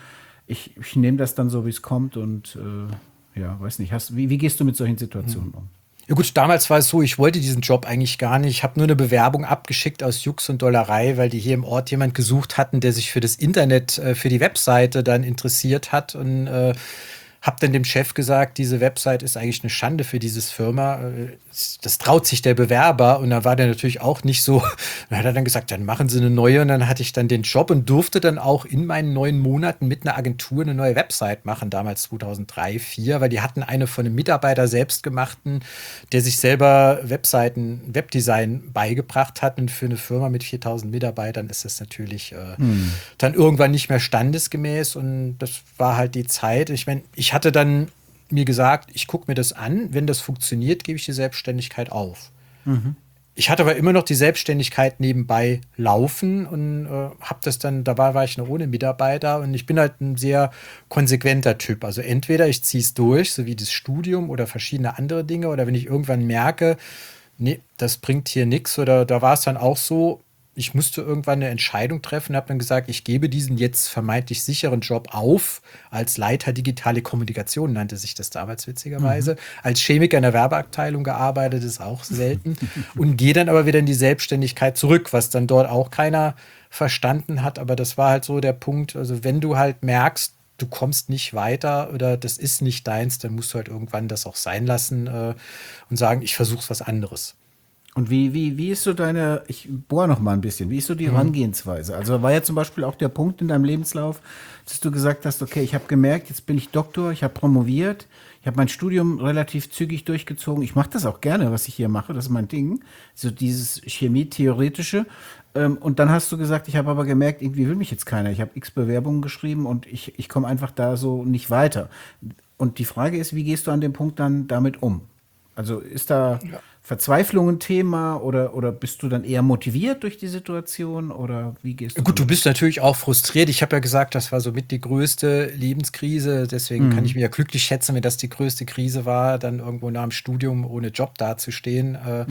ich, ich nehme das dann so, wie es kommt und äh, ja, weiß nicht. Hast, wie, wie gehst du mit solchen Situationen um? Ja gut, damals war es so, ich wollte diesen Job eigentlich gar nicht. Ich habe nur eine Bewerbung abgeschickt aus Jux und Dollerei, weil die hier im Ort jemand gesucht hatten, der sich für das Internet, äh, für die Webseite dann interessiert hat. Und äh, habe dann dem Chef gesagt, diese Website ist eigentlich eine Schande für dieses Firma. Äh, Das traut sich der Bewerber. Und da war der natürlich auch nicht so. Dann hat er dann gesagt, dann machen Sie eine neue. Und dann hatte ich dann den Job und durfte dann auch in meinen neun Monaten mit einer Agentur eine neue Website machen, damals zweitausenddrei, zweitausendvier, weil die hatten eine von einem Mitarbeiter selbst gemachten, der sich selber Webseiten, Webdesign beigebracht hat. Und für eine Firma mit viertausend Mitarbeitern ist das natürlich äh, Hm. dann irgendwann nicht mehr standesgemäß. Und das war halt die Zeit. Ich meine, ich hatte dann mir gesagt, ich gucke mir das an. Wenn das funktioniert, gebe ich die Selbstständigkeit auf. Mhm. Ich hatte aber immer noch die Selbstständigkeit nebenbei laufen und äh, habe das dann, da war, war ich noch ohne Mitarbeiter und ich bin halt ein sehr konsequenter Typ. Also entweder ich ziehe es durch, so wie das Studium oder verschiedene andere Dinge, oder wenn ich irgendwann merke, nee, das bringt hier nichts, oder da war es dann auch so, ich musste irgendwann eine Entscheidung treffen, habe dann gesagt, ich gebe diesen jetzt vermeintlich sicheren Job auf, als Leiter digitale Kommunikation nannte sich das damals witzigerweise, mhm. als Chemiker in der Werbeabteilung gearbeitet, ist auch selten, und gehe dann aber wieder in die Selbstständigkeit zurück, was dann dort auch keiner verstanden hat, aber das war halt so der Punkt, also wenn du halt merkst, du kommst nicht weiter oder das ist nicht deins, dann musst du halt irgendwann das auch sein lassen äh, und sagen, ich versuche was anderes. Und wie, wie, wie ist so deine, ich bohre noch mal ein bisschen, wie ist so die Herangehensweise? Also war ja zum Beispiel auch der Punkt in deinem Lebenslauf, dass du gesagt hast, okay, ich habe gemerkt, jetzt bin ich Doktor, ich habe promoviert, ich habe mein Studium relativ zügig durchgezogen. Ich mache das auch gerne, was ich hier mache, das ist mein Ding, so dieses Chemie-Theoretische. Ähm, Und dann hast du gesagt, ich habe aber gemerkt, irgendwie will mich jetzt keiner. Ich habe x Bewerbungen geschrieben und ich, ich komme einfach da so nicht weiter. Und die Frage ist, wie gehst du an dem Punkt dann damit um? Also ist da Ja. Verzweiflung ein Thema oder, oder bist du dann eher motiviert durch die Situation oder wie gehst du Gut, du damit? bist natürlich auch frustriert. Ich habe ja gesagt, das war somit die größte Lebenskrise. Deswegen kann ich mich ja glücklich schätzen, wenn das die größte Krise war, dann irgendwo nach dem Studium ohne Job dazustehen. Äh,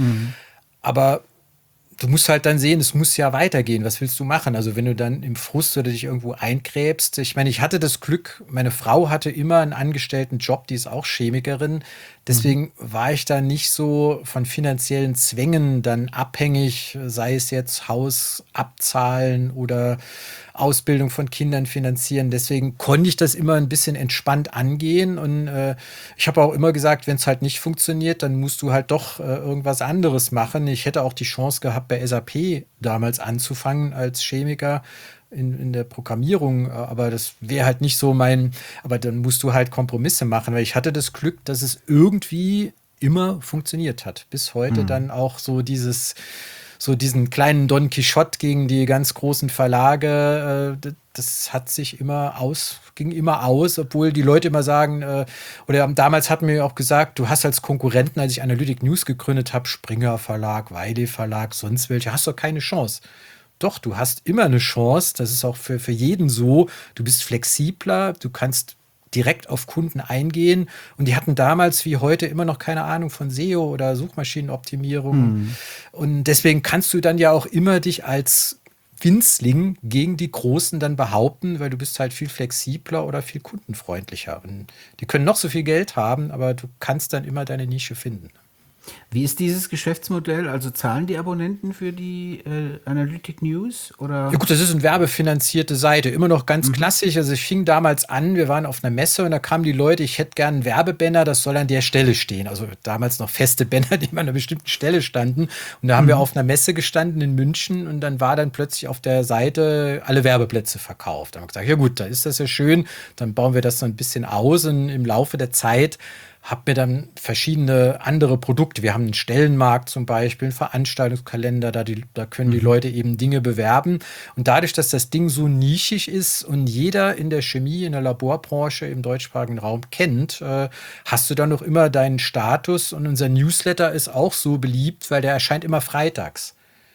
Aber du musst halt dann sehen, es muss ja weitergehen. Was willst du machen? Also wenn du dann im Frust oder dich irgendwo eingräbst. Ich meine, ich hatte das Glück, meine Frau hatte immer einen angestellten Job, die ist auch Chemikerin. Deswegen war ich da nicht so von finanziellen Zwängen dann abhängig, sei es jetzt Haus abzahlen oder Ausbildung von Kindern finanzieren. Deswegen konnte ich das immer ein bisschen entspannt angehen. Und äh, ich habe auch immer gesagt, wenn es halt nicht funktioniert, dann musst du halt doch äh, irgendwas anderes machen. Ich hätte auch die Chance gehabt, bei S A P damals anzufangen als Chemiker in, in der Programmierung, äh, aber das wäre halt nicht so mein, aber dann musst du halt Kompromisse machen, weil ich hatte das Glück, dass es irgendwie immer funktioniert hat. Bis heute dann auch so dieses so diesen kleinen Don Quixote gegen die ganz großen Verlage, äh, das hat sich immer aus, ging immer aus, obwohl die Leute immer sagen, äh, oder damals hatten mir auch gesagt, du hast als Konkurrenten, als ich Analytic News gegründet habe, Springer Verlag, Wiley Verlag, sonst welche, hast doch keine Chance. Doch, du hast immer eine Chance, das ist auch für, für jeden so, du bist flexibler, du kannst direkt auf Kunden eingehen. Und die hatten damals wie heute immer noch keine Ahnung von S E O oder Suchmaschinenoptimierung. Und deswegen kannst du dann ja auch immer dich als Winzling gegen die Großen dann behaupten, weil du bist halt viel flexibler oder viel kundenfreundlicher. Und die können noch so viel Geld haben, aber du kannst dann immer deine Nische finden. Wie ist dieses Geschäftsmodell? Also zahlen die Abonnenten für die äh, Analytic News oder? Ja gut, das ist eine werbefinanzierte Seite, immer noch ganz klassisch. Also ich fing damals an, wir waren auf einer Messe und da kamen die Leute, ich hätte gern einen Werbebanner, das soll an der Stelle stehen. Also damals noch feste Banner, die an einer bestimmten Stelle standen. Und da haben wir auf einer Messe gestanden in München und dann war dann plötzlich auf der Seite alle Werbeplätze verkauft. Da haben wir gesagt, ja gut, da ist das ja schön, dann bauen wir das so ein bisschen aus und im Laufe der Zeit habe mir dann verschiedene andere Produkte. Wir haben einen Stellenmarkt zum Beispiel, einen Veranstaltungskalender, da, die, da können die Leute eben Dinge bewerben. Und dadurch, dass das Ding so nischig ist und jeder in der Chemie, in der Laborbranche im deutschsprachigen Raum kennt, äh, hast du dann noch immer deinen Status. Und unser Newsletter ist auch so beliebt, weil der erscheint immer freitags.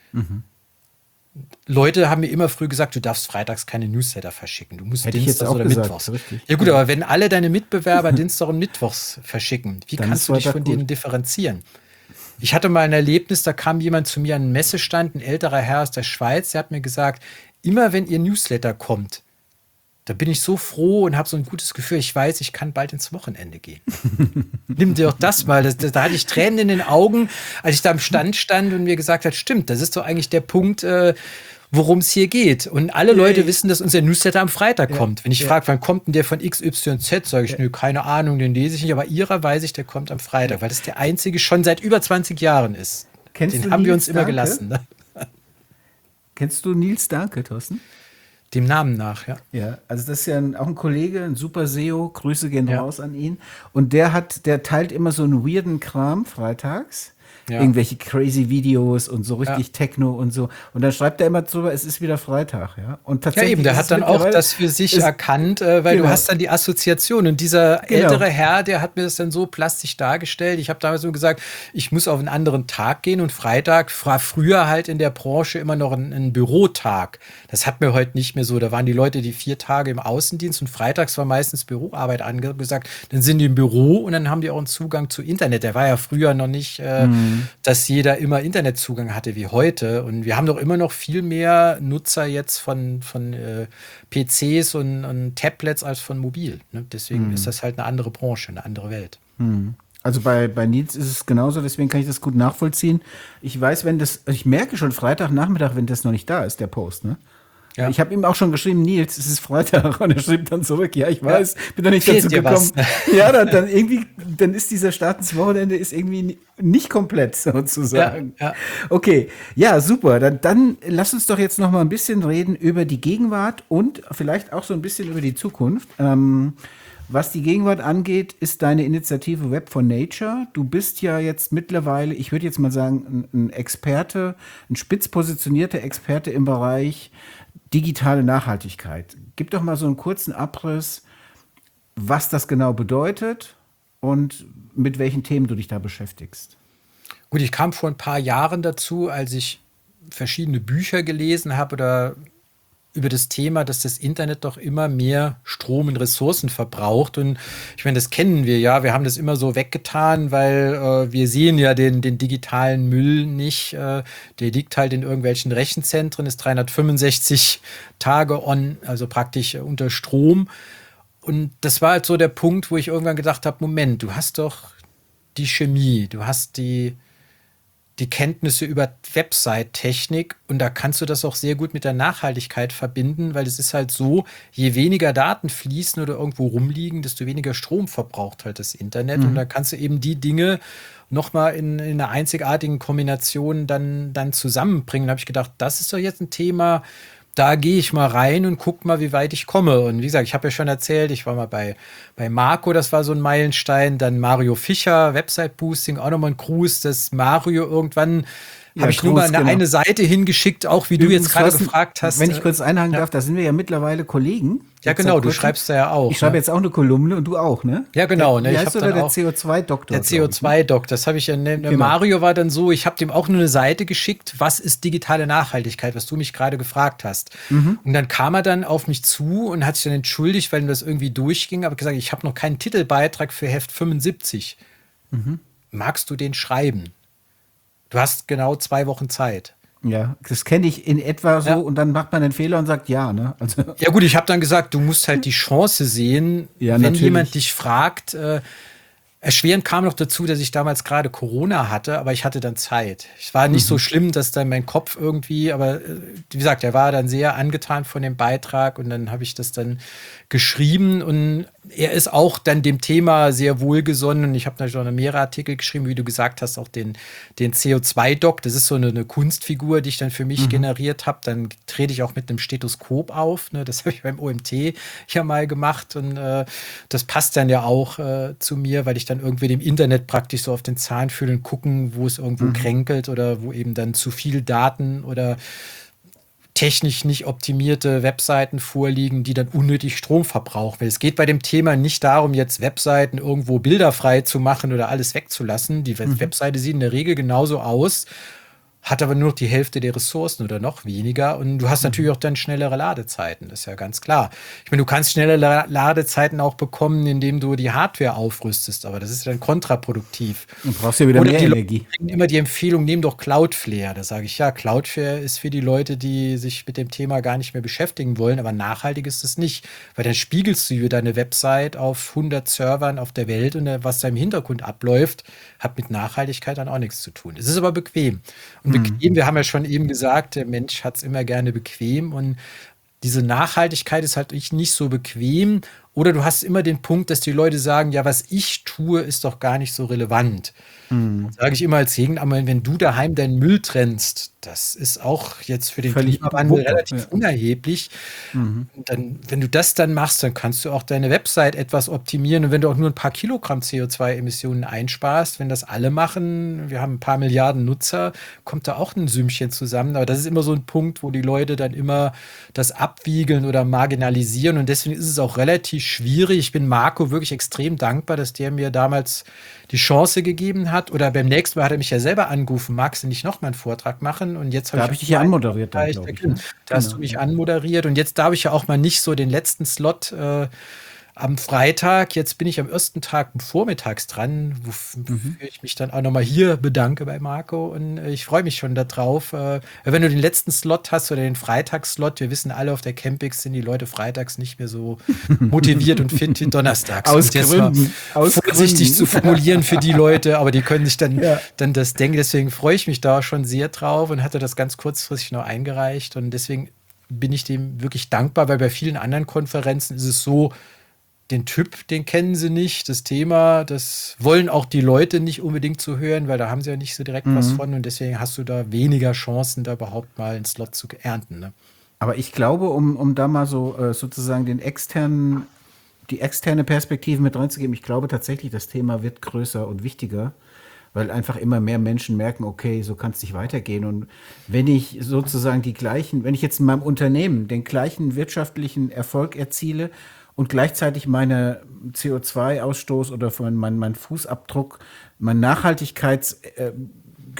Leute haben mir immer früh gesagt, du darfst freitags keine Newsletter verschicken. Du musst Hätte ich jetzt Dienstags auch oder gesagt, Mittwochs. richtig. Ja gut, aber wenn alle deine Mitbewerber Dienstag und Mittwochs verschicken, wie Dann kannst ist du dich Freitag von gut. denen differenzieren? Ich hatte mal ein Erlebnis, da kam jemand zu mir an einen Messestand, ein älterer Herr aus der Schweiz, der hat mir gesagt, immer wenn ihr Newsletter kommt, Da bin ich so froh und habe so ein gutes Gefühl, ich weiß, ich kann bald ins Wochenende gehen. Nimm dir doch das mal. Das, das, da hatte ich Tränen in den Augen, als ich da am Stand stand und mir gesagt hat, stimmt, das ist doch eigentlich der Punkt, äh, worum es hier geht. Und alle Leute ja, wissen, dass unser Newsletter am Freitag ja, kommt. Wenn ich ja. frage, wann kommt denn der von X Y Z, sage ich, Ja. nö, keine Ahnung, den lese ich nicht. Aber ihrer weiß ich, der kommt am Freitag, weil das der einzige schon seit über zwanzig Jahren ist. Kennst Den du haben wir Nils uns immer Danke? gelassen. Ne? Kennst du Nils Danke, Thorsten? Dem Namen nach, ja. Ja, also das ist ja ein, auch ein Kollege, ein super S E O, Grüße gehen Ja. raus an ihn. Und der hat, der teilt immer so einen weirden Kram freitags. Ja. Irgendwelche crazy Videos und so richtig Ja. Techno und so. Und dann schreibt er immer drüber, es ist wieder Freitag, ja. Und Ja, tatsächlich eben, der ist hat es dann auch mittlerweile- das für sich ist- erkannt, äh, weil Genau. du hast dann die Assoziation. Und dieser Genau. ältere Herr, der hat mir das dann so plastisch dargestellt. Ich habe damals so gesagt, ich muss auf einen anderen Tag gehen und Freitag war früher halt in der Branche immer noch ein, ein Bürotag. Das hat mir heute nicht mehr so. Da waren die Leute die vier Tage im Außendienst und freitags war meistens Büroarbeit angesagt. Dann sind die im Büro und dann haben die auch einen Zugang zu Internet. Der war ja früher noch nicht, äh, Mhm. dass jeder immer Internetzugang hatte wie heute. Und wir haben doch immer noch viel mehr Nutzer jetzt von, von äh, P Cs und, und Tablets als von mobil. Ne? Deswegen Mhm. ist das halt eine andere Branche, eine andere Welt. Also bei, bei Nils ist es genauso, deswegen kann ich das gut nachvollziehen. Ich weiß, wenn das, ich merke schon Freitagnachmittag, wenn das noch nicht da ist, der Post, ne? Ja. Ich habe ihm auch schon geschrieben, Nils, es ist Freitag. Und er schrieb dann zurück, ja, ich weiß, bin doch nicht Fehlt dazu dir gekommen. was? Ja, dann, dann irgendwie, dann ist dieser Start ins Wochenende ist irgendwie ni- nicht komplett sozusagen. Ja, ja. Okay, ja, super. Dann, dann lass uns doch jetzt noch mal ein bisschen reden über die Gegenwart und vielleicht auch so ein bisschen über die Zukunft. Ähm, Was die Gegenwart angeht, ist deine Initiative Web for Nature. Du bist ja jetzt mittlerweile, ich würde jetzt mal sagen, ein, ein Experte, ein spitz positionierter Experte im Bereich digitale Nachhaltigkeit. Gib doch mal so einen kurzen Abriss, was das genau bedeutet und mit welchen Themen du dich da beschäftigst. Gut, ich kam vor ein paar Jahren dazu, als ich verschiedene Bücher gelesen habe oder über das Thema, dass das Internet doch immer mehr Strom und Ressourcen verbraucht. Und ich meine, das kennen wir ja. Wir haben das immer so weggetan, weil äh, wir sehen ja den, den digitalen Müll nicht. Äh, der liegt halt in irgendwelchen Rechenzentren, ist dreihundertfünfundsechzig Tage on, also praktisch äh, unter Strom. Und das war halt so der Punkt, wo ich irgendwann gedacht habe, Moment, du hast doch die Chemie, du hast die die Kenntnisse über Website-Technik und da kannst du das auch sehr gut mit der Nachhaltigkeit verbinden, weil es ist halt so, je weniger Daten fließen oder irgendwo rumliegen, desto weniger Strom verbraucht halt das Internet Mhm. und da kannst du eben die Dinge nochmal in, in einer einzigartigen Kombination dann, dann zusammenbringen. Da habe ich gedacht, das ist doch jetzt ein Thema, da gehe ich mal rein und guck mal, wie weit ich komme. Und wie gesagt, ich habe ja schon erzählt, ich war mal bei, bei Marco, das war so ein Meilenstein. Dann Mario Fischer, Website-Boosting, auch nochmal ein Gruß, dass Mario irgendwann, Ja, habe ich nur Gruß, mal eine, genau. eine Seite hingeschickt, auch wie du Übrigens, jetzt gerade Thorsten, gefragt hast. Wenn ich kurz einhaken ja. darf, da sind wir ja mittlerweile Kollegen. Ja, Jetzt genau, seit du kurzem. schreibst da ja auch. Ich schreibe ne? jetzt auch eine Kolumne und du auch, ne? Ja, genau, Der, ne, wie ich heißt hab du da, dann der auch- C O zwei Doktor? Der C O zwei Doc, das habe ich ja. Ne, Genau. Mario war dann so, ich habe dem auch nur eine Seite geschickt, was ist digitale Nachhaltigkeit, was du mich gerade gefragt hast. Mhm. Und dann kam er dann auf mich zu und hat sich dann entschuldigt, weil ihm das irgendwie durchging, aber gesagt, ich habe noch keinen Titelbeitrag für Heft fünfundsiebzig. Mhm. Magst du den schreiben? Du hast genau zwei Wochen Zeit. Ja, das kenne ich in etwa so Ja. und dann macht man den Fehler und sagt ja, ne? Also, Ja gut, ich habe dann gesagt, du musst halt die Chance sehen, Ja, wenn natürlich. jemand dich fragt. Äh, erschwerend kam noch dazu, dass ich damals gerade Corona hatte, aber ich hatte dann Zeit. Es war nicht so schlimm, dass dann mein Kopf irgendwie, aber äh, wie gesagt, er war dann sehr angetan von dem Beitrag und dann habe ich das dann geschrieben und er ist auch dann dem Thema sehr wohlgesonnen. Ich habe natürlich auch noch mehrere Artikel geschrieben, wie du gesagt hast, auch den, den C O zwei Doc. Das ist so eine, eine Kunstfigur, die ich dann für mich generiert habe. Dann trete ich auch mit einem Stethoskop auf. Ne? Das habe ich beim O M T ja mal gemacht und äh, das passt dann ja auch äh, zu mir, weil ich dann irgendwie dem Internet praktisch so auf den Zahn fühle und gucken, wo es irgendwo kränkelt oder wo eben dann zu viel Daten oder technisch nicht optimierte Webseiten vorliegen, die dann unnötig Strom verbrauchen. Weil es geht bei dem Thema nicht darum, jetzt Webseiten irgendwo bilderfrei zu machen oder alles wegzulassen. Die Webseite sieht in der Regel genauso aus hat aber nur noch die Hälfte der Ressourcen oder noch weniger. Und du hast natürlich auch dann schnellere Ladezeiten, das ist ja ganz klar. Ich meine, du kannst schnelle La- Ladezeiten auch bekommen, indem du die Hardware aufrüstest, aber das ist dann kontraproduktiv. Du brauchst ja wieder Oder mehr die Leute Energie. kriegen immer die Empfehlung, nehm doch Cloudflare. Da sage ich, ja, Cloudflare ist für die Leute, die sich mit dem Thema gar nicht mehr beschäftigen wollen, aber nachhaltig ist es nicht, weil dann spiegelst du über deine Website auf hundert Servern auf der Welt und äh, was da im Hintergrund abläuft, hat mit Nachhaltigkeit dann auch nichts zu tun. Es ist aber bequem. Und bequem, wir haben ja schon eben gesagt, der Mensch hat es immer gerne bequem und diese Nachhaltigkeit ist halt nicht so bequem. Oder du hast immer den Punkt, dass die Leute sagen, ja, was ich tue, ist doch gar nicht so relevant. Mhm. Sage ich immer als Gegenargument, wenn du daheim deinen Müll trennst, das ist auch jetzt für den Völlig Klimawandel Wumpe, relativ ja. unerheblich. Mhm. Und dann, wenn du das dann machst, dann kannst du auch deine Website etwas optimieren. Und wenn du auch nur ein paar Kilogramm C O zwei Emissionen einsparst, wenn das alle machen, wir haben ein paar Milliarden Nutzer, kommt da auch ein Sümmchen zusammen. Aber das ist immer so ein Punkt, wo die Leute dann immer das abwiegeln oder marginalisieren. Und deswegen ist es auch relativ schwierig. Ich bin Marco wirklich extrem dankbar, dass der mir damals die Chance gegeben hat. Oder beim nächsten Mal hat er mich ja selber angerufen, magst du nicht nochmal einen Vortrag machen? Und jetzt Da habe ich dich ja anmoderiert, dann, glaube ich. Ne? Da hast Genau, du mich ja. anmoderiert und jetzt darf ich ja auch mal nicht so den letzten Slot äh, am Freitag. Jetzt bin ich am ersten Tag vormittags dran, wofür Mhm. ich mich dann auch nochmal hier bedanke bei Marco und äh, ich freue mich schon darauf. Äh, wenn du den letzten Slot hast oder den Freitagsslot, wir wissen alle, auf der Campix sind die Leute freitags nicht mehr so motiviert und fit wie donnerstags. Aus Und jetzt mal Gründen. Aus vorsichtig Gründen. zu formulieren für die Leute, aber die können sich dann, Ja. dann das denken. Deswegen freue ich mich da schon sehr drauf und hatte das ganz kurzfristig noch eingereicht. Und deswegen bin ich dem wirklich dankbar, weil bei vielen anderen Konferenzen ist es so, den Typ, den kennen sie nicht, das Thema, das wollen auch die Leute nicht unbedingt zu hören, weil da haben sie ja nicht so direkt was Mhm. von und deswegen hast du da weniger Chancen, da überhaupt mal einen Slot zu ernten. Ne? Aber ich glaube, um, um da mal so äh, sozusagen den externen, die externe Perspektive mit reinzugeben, ich glaube tatsächlich, das Thema wird größer und wichtiger, weil einfach immer mehr Menschen merken, okay, so kann es nicht weitergehen. Und wenn ich sozusagen die gleichen, wenn ich jetzt in meinem Unternehmen den gleichen wirtschaftlichen Erfolg erziele und gleichzeitig meine C O zwei Ausstoß oder mein, mein, mein Fußabdruck, mein Nachhaltigkeitsgeschichten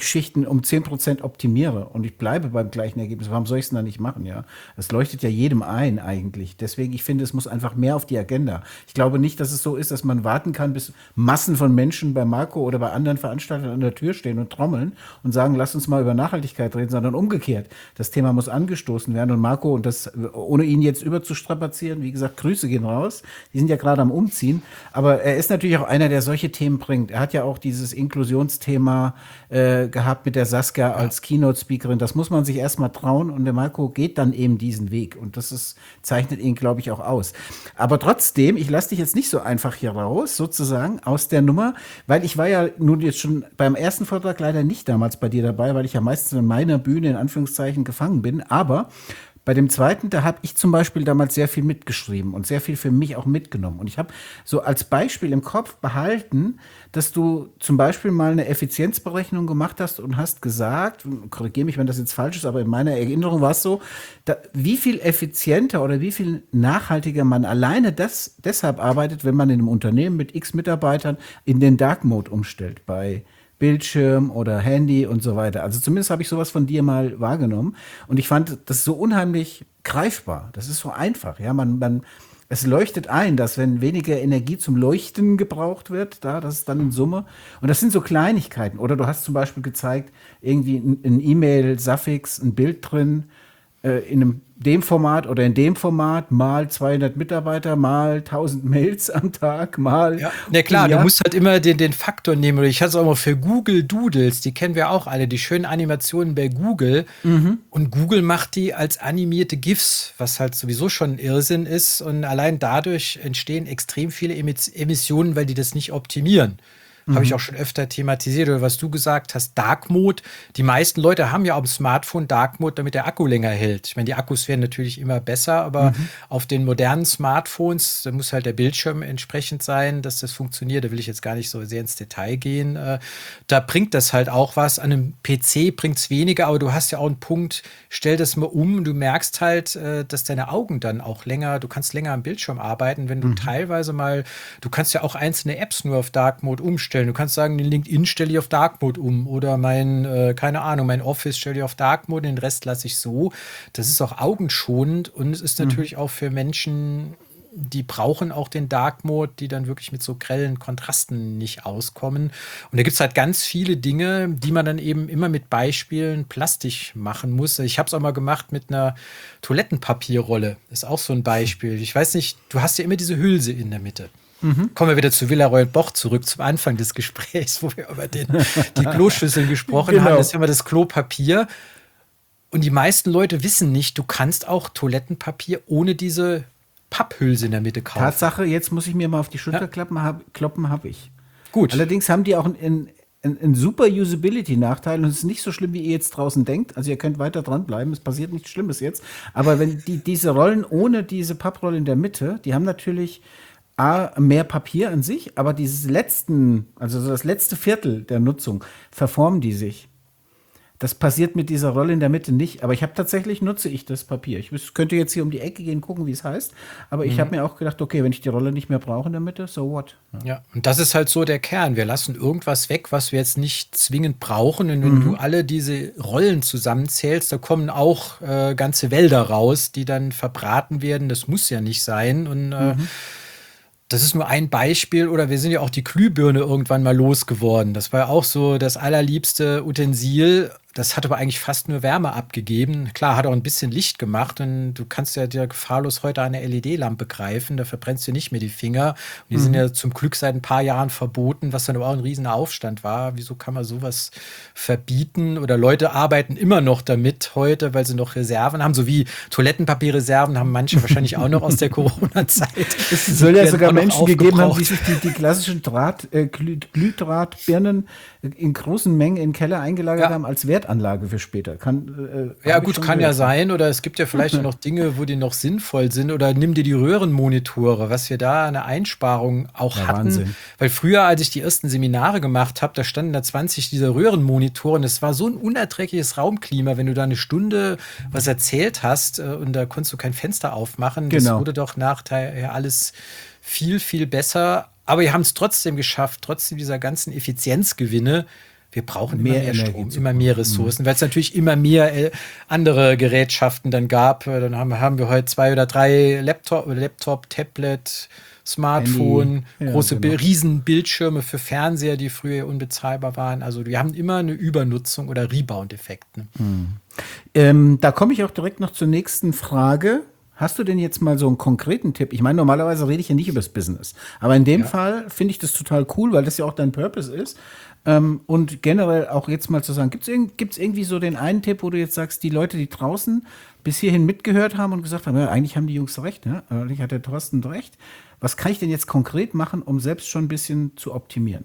um zehn Prozent optimiere und ich bleibe beim gleichen Ergebnis, warum soll ich es denn dann nicht machen? Ja, das leuchtet ja jedem ein eigentlich. Deswegen, ich finde, es muss einfach mehr auf die Agenda. Ich glaube nicht, dass es so ist, dass man warten kann, bis Massen von Menschen bei Marco oder bei anderen Veranstaltern an der Tür stehen und trommeln und sagen, lass uns mal über Nachhaltigkeit reden, sondern umgekehrt. Das Thema muss angestoßen werden und Marco, und das, ohne ihn jetzt überzustrapazieren, wie gesagt, Grüße gehen raus. Die sind ja gerade am Umziehen. Aber er ist natürlich auch einer, der solche Themen bringt. Er hat ja auch dieses Inklusionsthema äh, gehabt mit der Saskia als Keynote-Speakerin. Das muss man sich erstmal trauen und der Marco geht dann eben diesen Weg. Und das ist, zeichnet ihn, glaube ich, auch aus. Aber trotzdem, ich lasse dich jetzt nicht so einfach hier raus, sozusagen, aus der Nummer, weil ich war ja nun jetzt schon beim ersten Vortrag leider nicht damals bei dir dabei, weil ich ja meistens in meiner Bühne in Anführungszeichen gefangen bin. Aber bei dem zweiten, da habe ich zum Beispiel damals sehr viel mitgeschrieben und sehr viel für mich auch mitgenommen. Und ich habe so als Beispiel im Kopf behalten, dass du zum Beispiel mal eine Effizienzberechnung gemacht hast und hast gesagt, korrigiere mich, wenn das jetzt falsch ist, aber in meiner Erinnerung war es so, da, wie viel effizienter oder wie viel nachhaltiger man alleine das deshalb arbeitet, wenn man in einem Unternehmen mit x Mitarbeitern in den Dark Mode umstellt bei Bildschirm oder Handy und so weiter. Also zumindest habe ich sowas von dir mal wahrgenommen und ich fand das so unheimlich greifbar. Das ist so einfach, ja, man, man, es leuchtet ein, dass wenn weniger Energie zum Leuchten gebraucht wird, da, das ist dann in Summe. Und das sind so Kleinigkeiten. Oder du hast zum Beispiel gezeigt, irgendwie ein, ein E-Mail-Suffix, ein Bild drin, äh, in einem, dem Format oder in dem Format, mal zweihundert Mitarbeiter, mal tausend Mails am Tag, mal. Ja, na klar, ja. du musst halt immer den, den Faktor nehmen. Oder ich hatte es auch mal für Google Doodles, die kennen wir auch alle, die schönen Animationen bei Google. Mhm. Und Google macht die als animierte GIFs, was halt sowieso schon ein Irrsinn ist. Und allein dadurch entstehen extrem viele Emiss- Emissionen, weil die das nicht optimieren. Habe ich auch schon öfter thematisiert. Oder was du gesagt hast, Dark Mode. Die meisten Leute haben ja auf dem Smartphone Dark Mode, damit der Akku länger hält. Ich meine, die Akkus werden natürlich immer besser, aber auf den modernen Smartphones, da muss halt der Bildschirm entsprechend sein, dass das funktioniert. Da will ich jetzt gar nicht so sehr ins Detail gehen. Äh, da bringt das halt auch was. An einem P C bringt es weniger, aber du hast ja auch einen Punkt, stell das mal um und du merkst halt, äh, dass deine Augen dann auch länger, du kannst länger am Bildschirm arbeiten, wenn du teilweise mal, du kannst ja auch einzelne Apps nur auf Dark Mode umstellen. umstellen. Du kannst sagen, den LinkedIn stelle ich auf Dark Mode um oder mein, äh, keine Ahnung, mein Office stelle ich auf Dark Mode, den Rest lasse ich so. Das ist auch augenschonend und es ist natürlich mhm. auch für Menschen, die brauchen auch den Dark Mode, die dann wirklich mit so grellen Kontrasten nicht auskommen. Und da gibt es halt ganz viele Dinge, die man dann eben immer mit Beispielen plastisch machen muss. Ich habe es auch mal gemacht mit einer Toilettenpapierrolle. Das ist auch so ein Beispiel. Ich weiß nicht, du hast ja immer diese Hülse in der Mitte. Mhm. Kommen wir wieder zu Villaroy und Boch zurück, zum Anfang des Gesprächs, wo wir über den, die Kloschüsseln gesprochen genau. haben. Das ist immer das Klopapier. Und die meisten Leute wissen nicht, du kannst auch Toilettenpapier ohne diese Papphülse in der Mitte kaufen. Tatsache, jetzt muss ich mir mal auf die Schulter ja. kloppen, hab, kloppen, habe ich. Gut. Allerdings haben die auch einen, einen, einen super Usability-Nachteil und es ist nicht so schlimm, wie ihr jetzt draußen denkt. Also ihr könnt weiter dranbleiben, es passiert nichts Schlimmes jetzt. Aber wenn die, diese Rollen ohne diese Papprolle in der Mitte, die haben natürlich A, mehr Papier an sich, aber dieses letzten, also das letzte Viertel der Nutzung, verformen die sich. Das passiert mit dieser Rolle in der Mitte nicht. Aber ich habe tatsächlich, nutze ich das Papier. Ich könnte jetzt hier um die Ecke gehen, gucken, wie es heißt. Aber ich mhm. habe mir auch gedacht, okay, wenn ich die Rolle nicht mehr brauche in der Mitte, so what? Ja. ja, und das ist halt so der Kern. Wir lassen irgendwas weg, was wir jetzt nicht zwingend brauchen. Und wenn mhm. du alle diese Rollen zusammenzählst, da kommen auch äh, ganze Wälder raus, die dann verbraten werden. Das muss ja nicht sein. Und äh, mhm. das ist nur ein Beispiel, oder wir sind ja auch die Glühbirne irgendwann mal losgeworden. Das war ja auch so das allerliebste Utensil. Das hat aber eigentlich fast nur Wärme abgegeben. Klar, hat auch ein bisschen Licht gemacht und du kannst ja dir gefahrlos heute eine L E D-Lampe greifen, da verbrennst du nicht mehr die Finger. Und die mhm. sind ja zum Glück seit ein paar Jahren verboten, was dann aber auch ein riesen Aufstand war. Wieso kann man sowas verbieten? Oder Leute arbeiten immer noch damit heute, weil sie noch Reserven haben, so wie Toilettenpapierreserven haben manche wahrscheinlich auch noch aus der Corona-Zeit. Es soll ja sogar Menschen gegeben haben, die sich die, die klassischen Draht, äh, Glühdrahtbirnen in großen Mengen in den Keller eingelagert ja. haben als Wertanlage für später. Kann, äh, ja gut, kann gehört. ja sein. Oder es gibt ja vielleicht noch Dinge, wo die noch sinnvoll sind. Oder nimm dir die Röhrenmonitore, was wir da eine Einsparung auch ja, hatten. Wahnsinn. Weil früher, als ich die ersten Seminare gemacht habe, da standen da zwanzig dieser Röhrenmonitore und es war so ein unerträgliches Raumklima, wenn du da eine Stunde was erzählt hast äh, und da konntest du kein Fenster aufmachen. Genau. Das wurde doch nachher alles viel, viel besser. Aber wir haben es trotzdem geschafft, trotzdem dieser ganzen Effizienzgewinne. Wir brauchen mehr, immer mehr Strom, immer mehr Ressourcen, mhm. weil es natürlich immer mehr äh, andere Gerätschaften dann gab. Dann haben, haben wir heute zwei oder drei Laptop, Laptop Tablet, Smartphone, ja, große genau. Riesenbildschirme für Fernseher, die früher unbezahlbar waren. Also wir haben immer eine Übernutzung oder Rebound-Effekt. Ne? Mhm. Ähm, da komme ich auch direkt noch zur nächsten Frage. Hast du denn jetzt mal so einen konkreten Tipp? Ich meine, normalerweise rede ich ja nicht über das Business. Aber in dem ja. Fall finde ich das total cool, weil das ja auch dein Purpose ist. Ähm, und generell auch jetzt mal zu sagen, gibt es irg- gibt's irgendwie so den einen Tipp, wo du jetzt sagst, die Leute, die draußen bis hierhin mitgehört haben und gesagt haben, ja, eigentlich haben die Jungs recht, ne? Eigentlich hat der Thorsten recht. Was kann ich denn jetzt konkret machen, um selbst schon ein bisschen zu optimieren?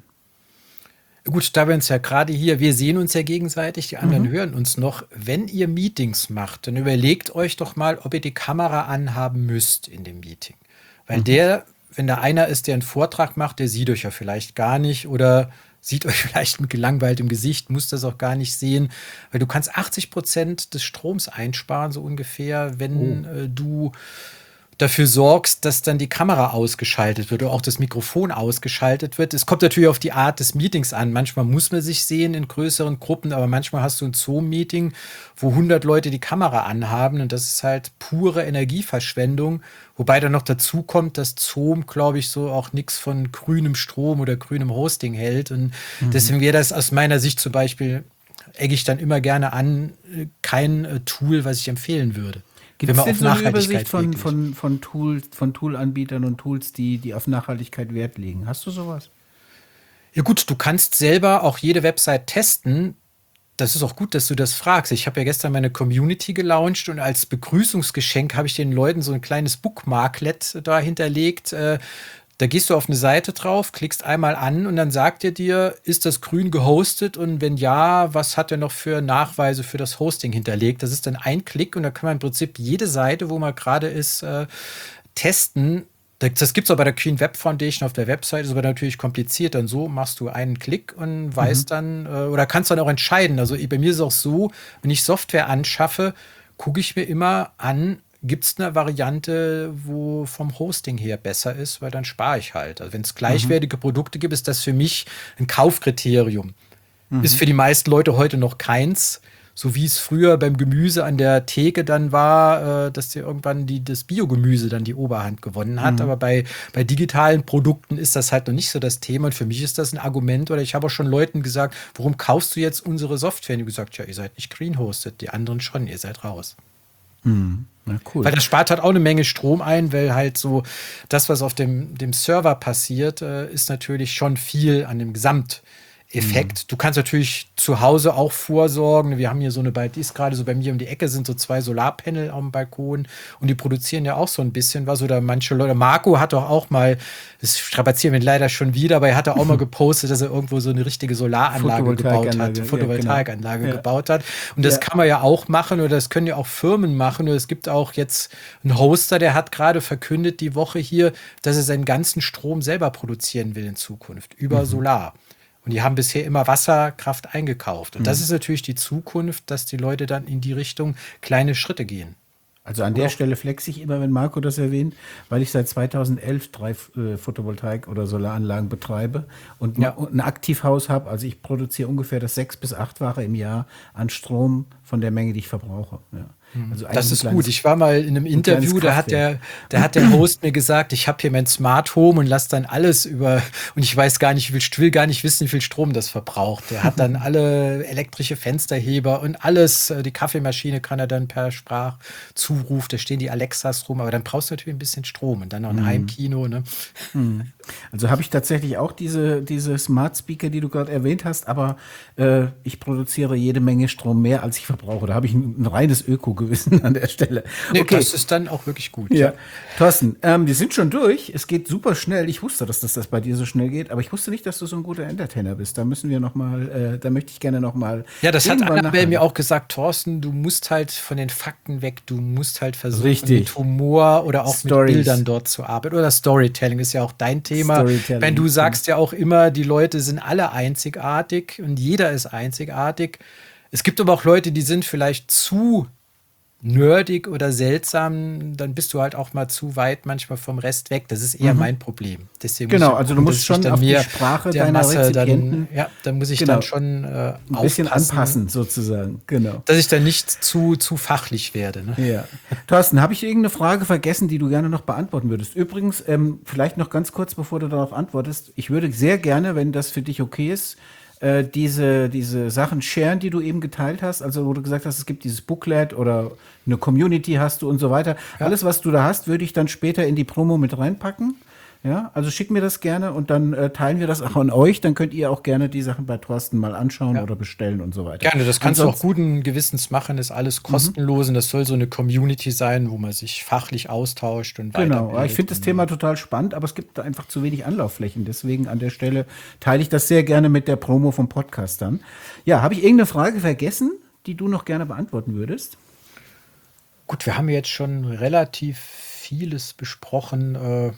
Gut, da wir uns ja gerade hier, wir sehen uns ja gegenseitig, die anderen mhm. hören uns noch. Wenn ihr Meetings macht, dann überlegt euch doch mal, ob ihr die Kamera anhaben müsst in dem Meeting. Weil mhm. der, wenn da einer ist, der einen Vortrag macht, der sieht euch ja vielleicht gar nicht oder sieht euch vielleicht mit gelangweiltem Gesicht, muss das auch gar nicht sehen. Weil du kannst achtzig Prozent des Stroms einsparen, so ungefähr, wenn oh. äh, du dafür sorgst, dass dann die Kamera ausgeschaltet wird oder auch das Mikrofon ausgeschaltet wird. Es kommt natürlich auf die Art des Meetings an. Manchmal muss man sich sehen in größeren Gruppen, aber manchmal hast du ein Zoom-Meeting, wo hundert Leute die Kamera anhaben und das ist halt pure Energieverschwendung. Wobei dann noch dazu kommt, dass Zoom, glaube ich, so auch nichts von grünem Strom oder grünem Hosting hält und mhm. deswegen wäre das aus meiner Sicht zum Beispiel, egge ich dann immer gerne an, kein äh, Tool, was ich empfehlen würde. Gibt es denn so eine Übersicht von, von, von, Tools, von Tool-Anbietern und Tools, die, die auf Nachhaltigkeit Wert legen? Hast du sowas? Ja gut, du kannst selber auch jede Website testen. Das ist auch gut, dass du das fragst. Ich habe ja gestern meine Community gelauncht und als Begrüßungsgeschenk habe ich den Leuten so ein kleines Bookmarklet da hinterlegt. Äh, Da gehst du auf eine Seite drauf, klickst einmal an und dann sagt er dir, ist das grün gehostet und wenn ja, was hat er noch für Nachweise für das Hosting hinterlegt? Das ist dann ein Klick und da kann man im Prinzip jede Seite, wo man gerade ist, äh, testen. Das gibt es auch bei der Queen Web Foundation auf der Website, ist aber natürlich kompliziert. Dann so machst du einen Klick und weißt mhm. dann, äh, oder kannst dann auch entscheiden. Also bei mir ist es auch so, wenn ich Software anschaffe, gucke ich mir immer an, gibt es eine Variante, wo vom Hosting her besser ist, weil dann spare ich halt. Also wenn es gleichwertige mhm. Produkte gibt, ist das für mich ein Kaufkriterium. Mhm. Ist für die meisten Leute heute noch keins. So wie es früher beim Gemüse an der Theke dann war, äh, dass dir irgendwann die, das Biogemüse dann die Oberhand gewonnen hat. Mhm. Aber bei, bei digitalen Produkten ist das halt noch nicht so das Thema. Und für mich ist das ein Argument. Oder ich habe auch schon Leuten gesagt, warum kaufst du jetzt unsere Software? Und die gesagt, ja, ihr seid nicht green hosted, die anderen schon, ihr seid raus. Mhm. Na, cool. Weil das spart halt auch eine Menge Strom ein, weil halt so das, was auf dem, dem Server passiert, äh, ist natürlich schon viel an dem Gesamt. Effekt. Mhm. Du kannst natürlich zu Hause auch vorsorgen. Wir haben hier so eine, die ist gerade so bei mir um die Ecke, sind so zwei Solarpanel am Balkon und die produzieren ja auch so ein bisschen was. Oder manche Leute, Marco hat doch auch mal, das strapazieren wir leider schon wieder, aber er hat auch mal gepostet, dass er irgendwo so eine richtige Solaranlage gebaut hat, Photovoltaikanlage ja, genau. gebaut hat. Und das ja. kann man ja auch machen oder das können ja auch Firmen machen. Oder es gibt auch jetzt einen Hoster, der hat gerade verkündet die Woche hier, dass er seinen ganzen Strom selber produzieren will in Zukunft über mhm. Solar. Und die haben bisher immer Wasserkraft eingekauft. Und mhm. das ist natürlich die Zukunft, dass die Leute dann in die Richtung kleine Schritte gehen. Also an der Stelle flex ich immer, wenn Marco das erwähnt, weil ich seit zweitausendelf drei äh, Photovoltaik- oder Solaranlagen betreibe und ja. ein Aktivhaus habe. Also ich produziere ungefähr das sechs- bis achtfache im Jahr an Strom von der Menge, die ich verbrauche. Ja. Also das ist gut. Ich war mal in einem Interview, da hat der, da hat der Host mir gesagt, ich habe hier mein Smart Home und lasse dann alles über, und ich weiß gar nicht, ich will gar nicht wissen, wie viel Strom das verbraucht. Der hat dann alle elektrische Fensterheber und alles, die Kaffeemaschine kann er dann per Sprachzuruf, da stehen die Alexas rum, aber dann brauchst du natürlich ein bisschen Strom und dann noch ein mhm. Heimkino. Ne? Also habe ich tatsächlich auch diese, diese Smart Speaker, die du gerade erwähnt hast, aber äh, ich produziere jede Menge Strom mehr, als ich verbrauche. Da habe ich ein, ein reines Öko-Gewissen an der Stelle. Nee, okay. Das ist dann auch wirklich gut. Ja. Thorsten, ähm, wir sind schon durch. Es geht super schnell. Ich wusste, dass das, das bei dir so schnell geht, aber ich wusste nicht, dass du so ein guter Entertainer bist. Da müssen wir noch mal, äh, da möchte ich gerne noch mal. Ja, das hat Annabelle mir auch gesagt, Thorsten, du musst halt von den Fakten weg, du musst halt versuchen, Richtig. mit Humor oder auch Stories. Mit Bildern dort zu arbeiten. Oder Storytelling ist ja auch dein Thema. Wenn du sagst ja auch immer, die Leute sind alle einzigartig und jeder ist einzigartig. Es gibt aber auch Leute, die sind vielleicht zu nerdig oder seltsam, dann bist du halt auch mal zu weit manchmal vom Rest weg. Das ist eher mhm. mein Problem. Deswegen genau, muss also du musst schon auf die Sprache deiner Masse Rezipienten dann, ja, dann muss ich genau. dann schon äh, ein bisschen anpassen sozusagen. Genau. Dass ich dann nicht zu, zu fachlich werde. Ne? Ja. Thorsten, habe ich irgendeine Frage vergessen, die du gerne noch beantworten würdest? Übrigens, ähm, vielleicht noch ganz kurz, bevor du darauf antwortest, ich würde sehr gerne, wenn das für dich okay ist, Äh, diese, diese Sachen sharen, die du eben geteilt hast, also wo du gesagt hast, es gibt dieses Booklet oder eine Community hast du und so weiter. Ja. Alles, was du da hast, würde ich dann später in die Promo mit reinpacken. Ja, also schick mir das gerne und dann äh, teilen wir das auch an euch. Dann könnt ihr auch gerne die Sachen bei Thorsten mal anschauen ja. oder bestellen und so weiter. Gerne, das kannst Ansonsten, du auch guten Gewissens machen. Ist alles kostenlos mhm. und das soll so eine Community sein, wo man sich fachlich austauscht und weiterbildet. Genau, ich finde das Thema total spannend, aber es gibt da einfach zu wenig Anlaufflächen. Deswegen an der Stelle teile ich das sehr gerne mit der Promo vom Podcast dann. Ja, habe ich irgendeine Frage vergessen, die du noch gerne beantworten würdest? Gut, wir haben jetzt schon relativ vieles besprochen. Äh,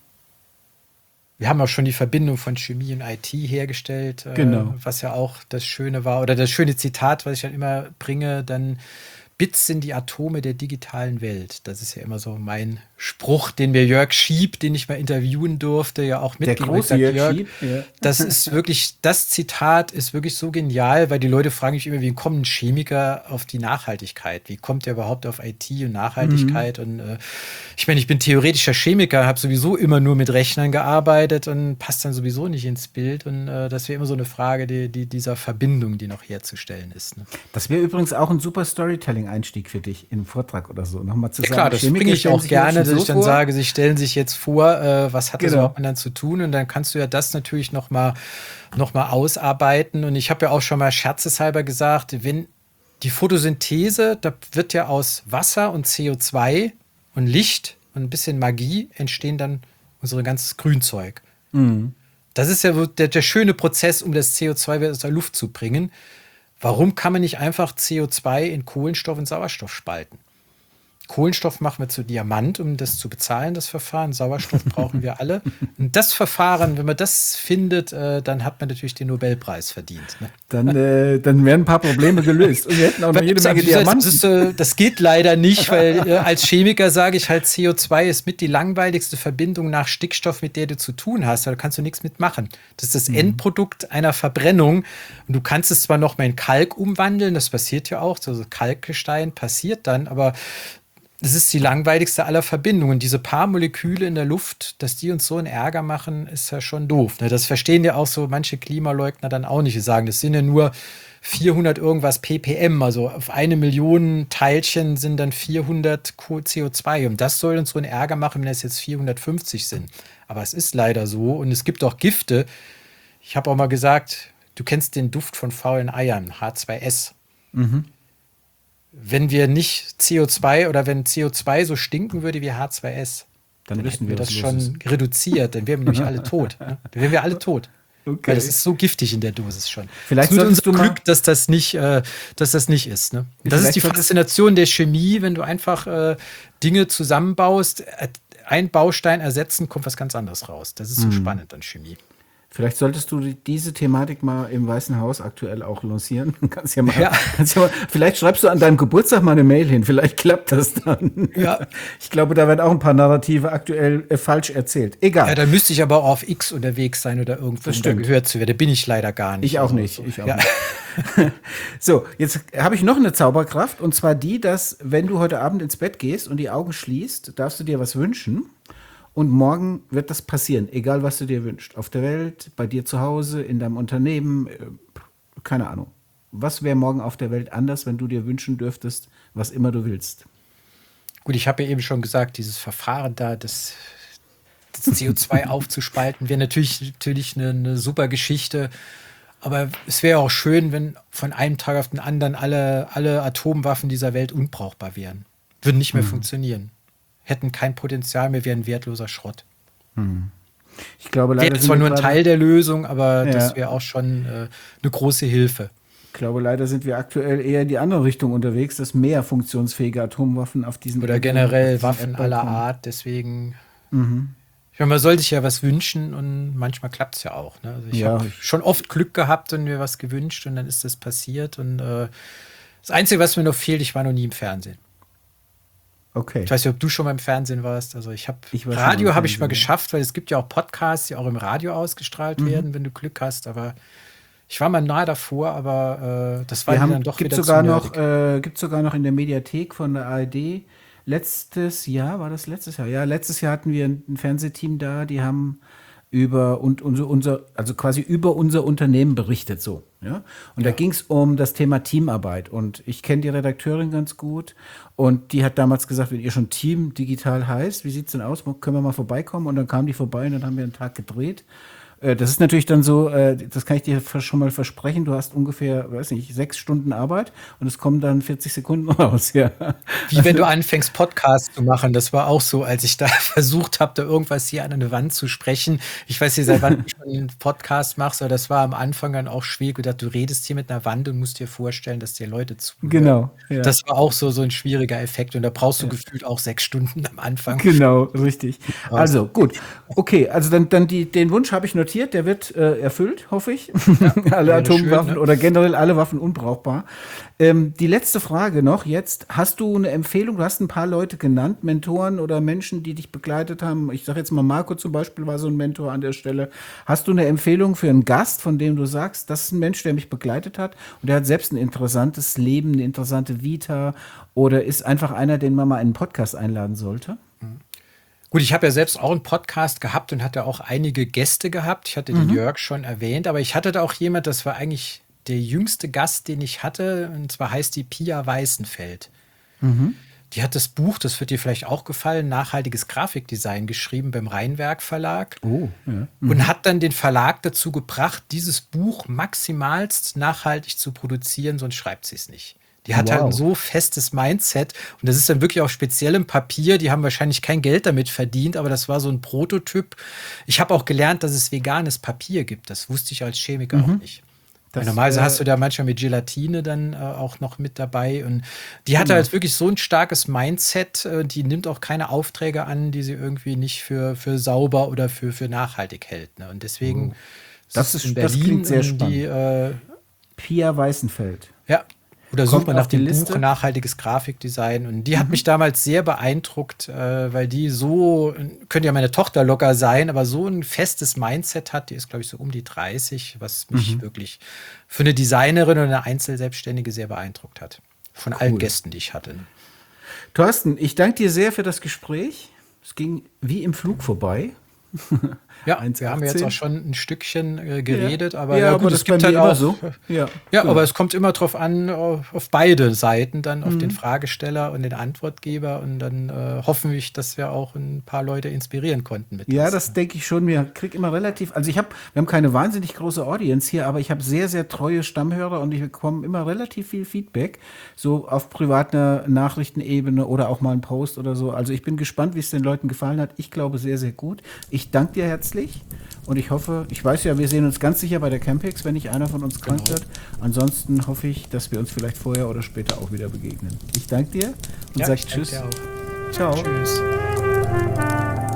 Wir haben auch schon die Verbindung von Chemie und I T hergestellt, genau. äh, was ja auch das Schöne war. Oder das schöne Zitat, was ich dann immer bringe, dann Bits sind die Atome der digitalen Welt. Das ist ja immer so mein Spruch, den mir Jörg Schieb, den ich mal interviewen durfte, ja auch mitgegeben hat. Der große Jörg, Jörg Schieb, ja. Das ist wirklich, das Zitat ist wirklich so genial, weil die Leute fragen mich immer, wie kommt ein Chemiker auf die Nachhaltigkeit? Wie kommt der überhaupt auf I T und Nachhaltigkeit? Mhm. Und äh, ich meine, ich bin theoretischer Chemiker, habe sowieso immer nur mit Rechnern gearbeitet und passt dann sowieso nicht ins Bild. Und äh, das wäre immer so eine Frage die, die, dieser Verbindung, die noch herzustellen ist. Ne? Das wäre übrigens auch ein super Storytelling-Einstieg für dich in einem Vortrag oder so. Nochmal zu ja, sagen, klar, das bringe ich auch gerne, dass so ich dann vor. sage, sie stellen sich jetzt vor, äh, was hat das genau. überhaupt mit dann zu tun? Und dann kannst du ja das natürlich noch mal, noch mal ausarbeiten. Und ich habe ja auch schon mal scherzeshalber gesagt, wenn die Photosynthese, da wird ja aus Wasser und C O zwei und Licht und ein bisschen Magie entstehen dann unser ganzes Grünzeug. Mhm. Das ist ja der, der schöne Prozess, um das C O zwei wieder aus der Luft zu bringen. Warum kann man nicht einfach C O zwei in Kohlenstoff und Sauerstoff spalten? Kohlenstoff machen wir zu Diamant, um das zu bezahlen, das Verfahren. Sauerstoff brauchen wir alle. Und das Verfahren, wenn man das findet, äh, dann hat man natürlich den Nobelpreis verdient. Ne? Dann, äh, dann werden ein paar Probleme gelöst. Und wir hätten auch noch jede Menge Diamanten. Das, ist, äh, das geht leider nicht, weil äh, als Chemiker sage ich halt, C O zwei ist mit die langweiligste Verbindung nach Stickstoff, mit der du zu tun hast. Da kannst du nichts mitmachen. Das ist das mhm. Endprodukt einer Verbrennung. Und du kannst es zwar noch mal in Kalk umwandeln, das passiert ja auch, also Kalkgestein passiert dann, aber es ist die langweiligste aller Verbindungen. Diese paar Moleküle in der Luft, dass die uns so einen Ärger machen, ist ja schon doof. Das verstehen ja auch so manche Klimaleugner dann auch nicht. Die sagen, das sind ja nur vierhundert irgendwas ppm. Also auf eine Million Teilchen sind dann vierhundert C O zwei. Und das soll uns so einen Ärger machen, wenn es jetzt vierhundertfünfzig sind. Aber es ist leider so. Und es gibt auch Gifte. Ich habe auch mal gesagt, du kennst den Duft von faulen Eiern, H zwei S. Mhm. Wenn wir nicht C O zwei oder wenn C O zwei so stinken würde wie H zwei S, dann, dann hätten wir das schon ist. reduziert. Dann wären wir nämlich alle tot. Ne? Dann wären wir alle tot. Okay. Weil das ist so giftig in der Dosis schon. Vielleicht ist unser Glück, dass das nicht, äh, dass das nicht ist. Ne? Das ist die Faszination der Chemie, wenn du einfach äh, Dinge zusammenbaust, ein Baustein ersetzen, kommt was ganz anderes raus. Das ist so mhm. spannend an Chemie. Vielleicht solltest du diese Thematik mal im Weißen Haus aktuell auch lancieren. Kannst ja mal, ja. Kannst ja mal, vielleicht schreibst du an deinem Geburtstag mal eine Mail hin. Vielleicht klappt das dann. Ja. Ich glaube, da werden auch ein paar Narrative aktuell äh, falsch erzählt. Egal. Ja, da müsste ich aber auch auf X unterwegs sein oder irgendwo, um da gehört zu werden. Da bin ich leider gar nicht. Ich auch nicht. So. Ich auch ja. nicht. So, jetzt habe ich noch eine Zauberkraft. Und zwar die, dass, wenn du heute Abend ins Bett gehst und die Augen schließt, darfst du dir was wünschen. Und morgen wird das passieren, egal was du dir wünschst. Auf der Welt, bei dir zu Hause, in deinem Unternehmen, keine Ahnung. Was wäre morgen auf der Welt anders, wenn du dir wünschen dürftest, was immer du willst? Gut, ich habe ja eben schon gesagt, dieses Verfahren da, das, das C O zwei aufzuspalten, wäre natürlich, natürlich eine, eine super Geschichte. Aber es wäre auch schön, wenn von einem Tag auf den anderen alle, alle Atomwaffen dieser Welt unbrauchbar wären. Würden nicht mehr mhm. funktionieren. Hätten kein Potenzial mehr, wären wertloser Schrott. Hm. Ich glaube, leider wäre zwar nur ein Teil der Lösung, aber ja. das wäre auch schon äh, eine große Hilfe. Ich glaube, leider sind wir aktuell eher in die andere Richtung unterwegs, dass mehr funktionsfähige Atomwaffen auf diesen oder generell Waffen aller Art. Deswegen, mhm. ich meine, man soll sich ja was wünschen und manchmal klappt es ja auch. Ne? Also ich ja. habe schon oft Glück gehabt und mir was gewünscht und dann ist das passiert. Und äh, das Einzige, was mir noch fehlt, ich war noch nie im Fernsehen. Okay. Ich weiß nicht, ob du schon mal im Fernsehen warst. Also ich habe Radio habe ich mal geschafft, weil es gibt ja auch Podcasts, die auch im Radio ausgestrahlt mhm. werden, wenn du Glück hast. Aber ich war mal nahe davor, aber äh, das war haben, dann doch gibt wieder sogar zu noch äh, gibt sogar noch in der Mediathek von der A R D. Letztes Jahr, war das letztes Jahr? Ja, letztes Jahr hatten wir ein Fernsehteam da, die haben über und unser, unser also quasi über unser Unternehmen berichtet so, ja. Und ja. da ging es um das Thema Teamarbeit und ich kenne die Redakteurin ganz gut und die hat damals gesagt, wenn ihr schon Team digital heißt, wie sieht's denn aus? Können wir mal vorbeikommen? Und dann kam die vorbei und dann haben wir einen Tag gedreht. Das ist natürlich dann so, das kann ich dir schon mal versprechen, du hast ungefähr, weiß nicht, sechs Stunden Arbeit und es kommen dann vierzig Sekunden raus, ja. Wie wenn du anfängst, Podcasts zu machen, das war auch so, als ich da versucht habe, da irgendwas hier an eine Wand zu sprechen. Ich weiß nicht, seit wann du schon einen Podcast machst, aber das war am Anfang dann auch schwierig. Gedacht, du redest hier mit einer Wand und musst dir vorstellen, dass dir Leute zuhören. Genau. Ja. Das war auch so, so ein schwieriger Effekt und da brauchst du ja. gefühlt auch sechs Stunden am Anfang. Genau, richtig. Also gut, okay, also dann, dann die, den Wunsch habe ich notiert. Der wird äh, erfüllt, hoffe ich. Ja, alle Atomwaffen schön, ne? Oder generell alle Waffen unbrauchbar. Ähm, die letzte Frage noch jetzt. Hast du eine Empfehlung? Du hast ein paar Leute genannt, Mentoren oder Menschen, die dich begleitet haben. Ich sage jetzt mal, Marco zum Beispiel war so ein Mentor an der Stelle. Hast du eine Empfehlung für einen Gast, von dem du sagst, das ist ein Mensch, der mich begleitet hat und der hat selbst ein interessantes Leben, eine interessante Vita oder ist einfach einer, den man mal in einen Podcast einladen sollte? Mhm. Gut, ich habe ja selbst auch einen Podcast gehabt und hatte auch einige Gäste gehabt. Ich hatte den mhm. Jörg schon erwähnt, aber ich hatte da auch jemand, das war eigentlich der jüngste Gast, den ich hatte, und zwar heißt die Pia Weißenfeld. Mhm. Die hat das Buch, das wird dir vielleicht auch gefallen, Nachhaltiges Grafikdesign geschrieben beim Rheinwerk Verlag. Oh, ja. Mhm. Und hat dann den Verlag dazu gebracht, dieses Buch maximalst nachhaltig zu produzieren, sonst schreibt sie es nicht. Die hat wow. halt ein so festes Mindset und das ist dann wirklich auf speziellem Papier. Die haben wahrscheinlich kein Geld damit verdient, aber das war so ein Prototyp. Ich habe auch gelernt, dass es veganes Papier gibt. Das wusste ich als Chemiker mhm. auch nicht. Weil normalerweise hast du da manchmal mit Gelatine dann äh, auch noch mit dabei. Und die hatte halt wirklich so ein starkes Mindset. Äh, die nimmt auch keine Aufträge an, die sie irgendwie nicht für, für sauber oder für, für nachhaltig hält. Ne? Und deswegen Oh. Das ist ist- in das Berlin klingt sehr und die, äh, Pia Weißenfeld. ja. Oder Kommt sucht man nach auf die dem Liste. Buch Nachhaltiges Grafikdesign. Und die hat mich damals sehr beeindruckt, äh, weil die so, könnte ja meine Tochter locker sein, aber so ein festes Mindset hat. Die ist, glaube ich, so um die dreißig, was mich wirklich für eine Designerin oder eine Einzelselbstständige sehr beeindruckt hat. Von allen Gästen, die ich hatte. Thorsten, ich danke dir sehr für das Gespräch. Es ging wie im Flug vorbei. Ja, eins wir haben jetzt achtzehn. auch schon ein Stückchen äh, geredet, Ja. aber Ja, ja, aber gut, das es gibt bei halt mir immer auch. so. Ja, Ja, genau. aber es kommt immer drauf an, auf, auf beide Seiten, dann auf Mhm. den Fragesteller und den Antwortgeber. Und dann äh, hoffen wir, dass wir auch ein paar Leute inspirieren konnten mit Ja, uns. das denke ich schon. Wir krieg immer relativ, also ich habe, wir haben keine wahnsinnig große Audience hier, aber ich habe sehr, sehr treue Stammhörer und ich bekomme immer relativ viel Feedback, so auf privater Nachrichtenebene oder auch mal ein Post oder so. Also ich bin gespannt, wie es den Leuten gefallen hat. Ich glaube sehr, sehr gut. Ich danke dir herzlich und ich hoffe, ich weiß ja, wir sehen uns ganz sicher bei der Campix, wenn nicht einer von uns krank Genau. wird. Ansonsten hoffe ich, dass wir uns vielleicht vorher oder später auch wieder begegnen. Ich danke dir und Ja, sage ich danke Tschüss. dir auch. Ciao. Tschüss.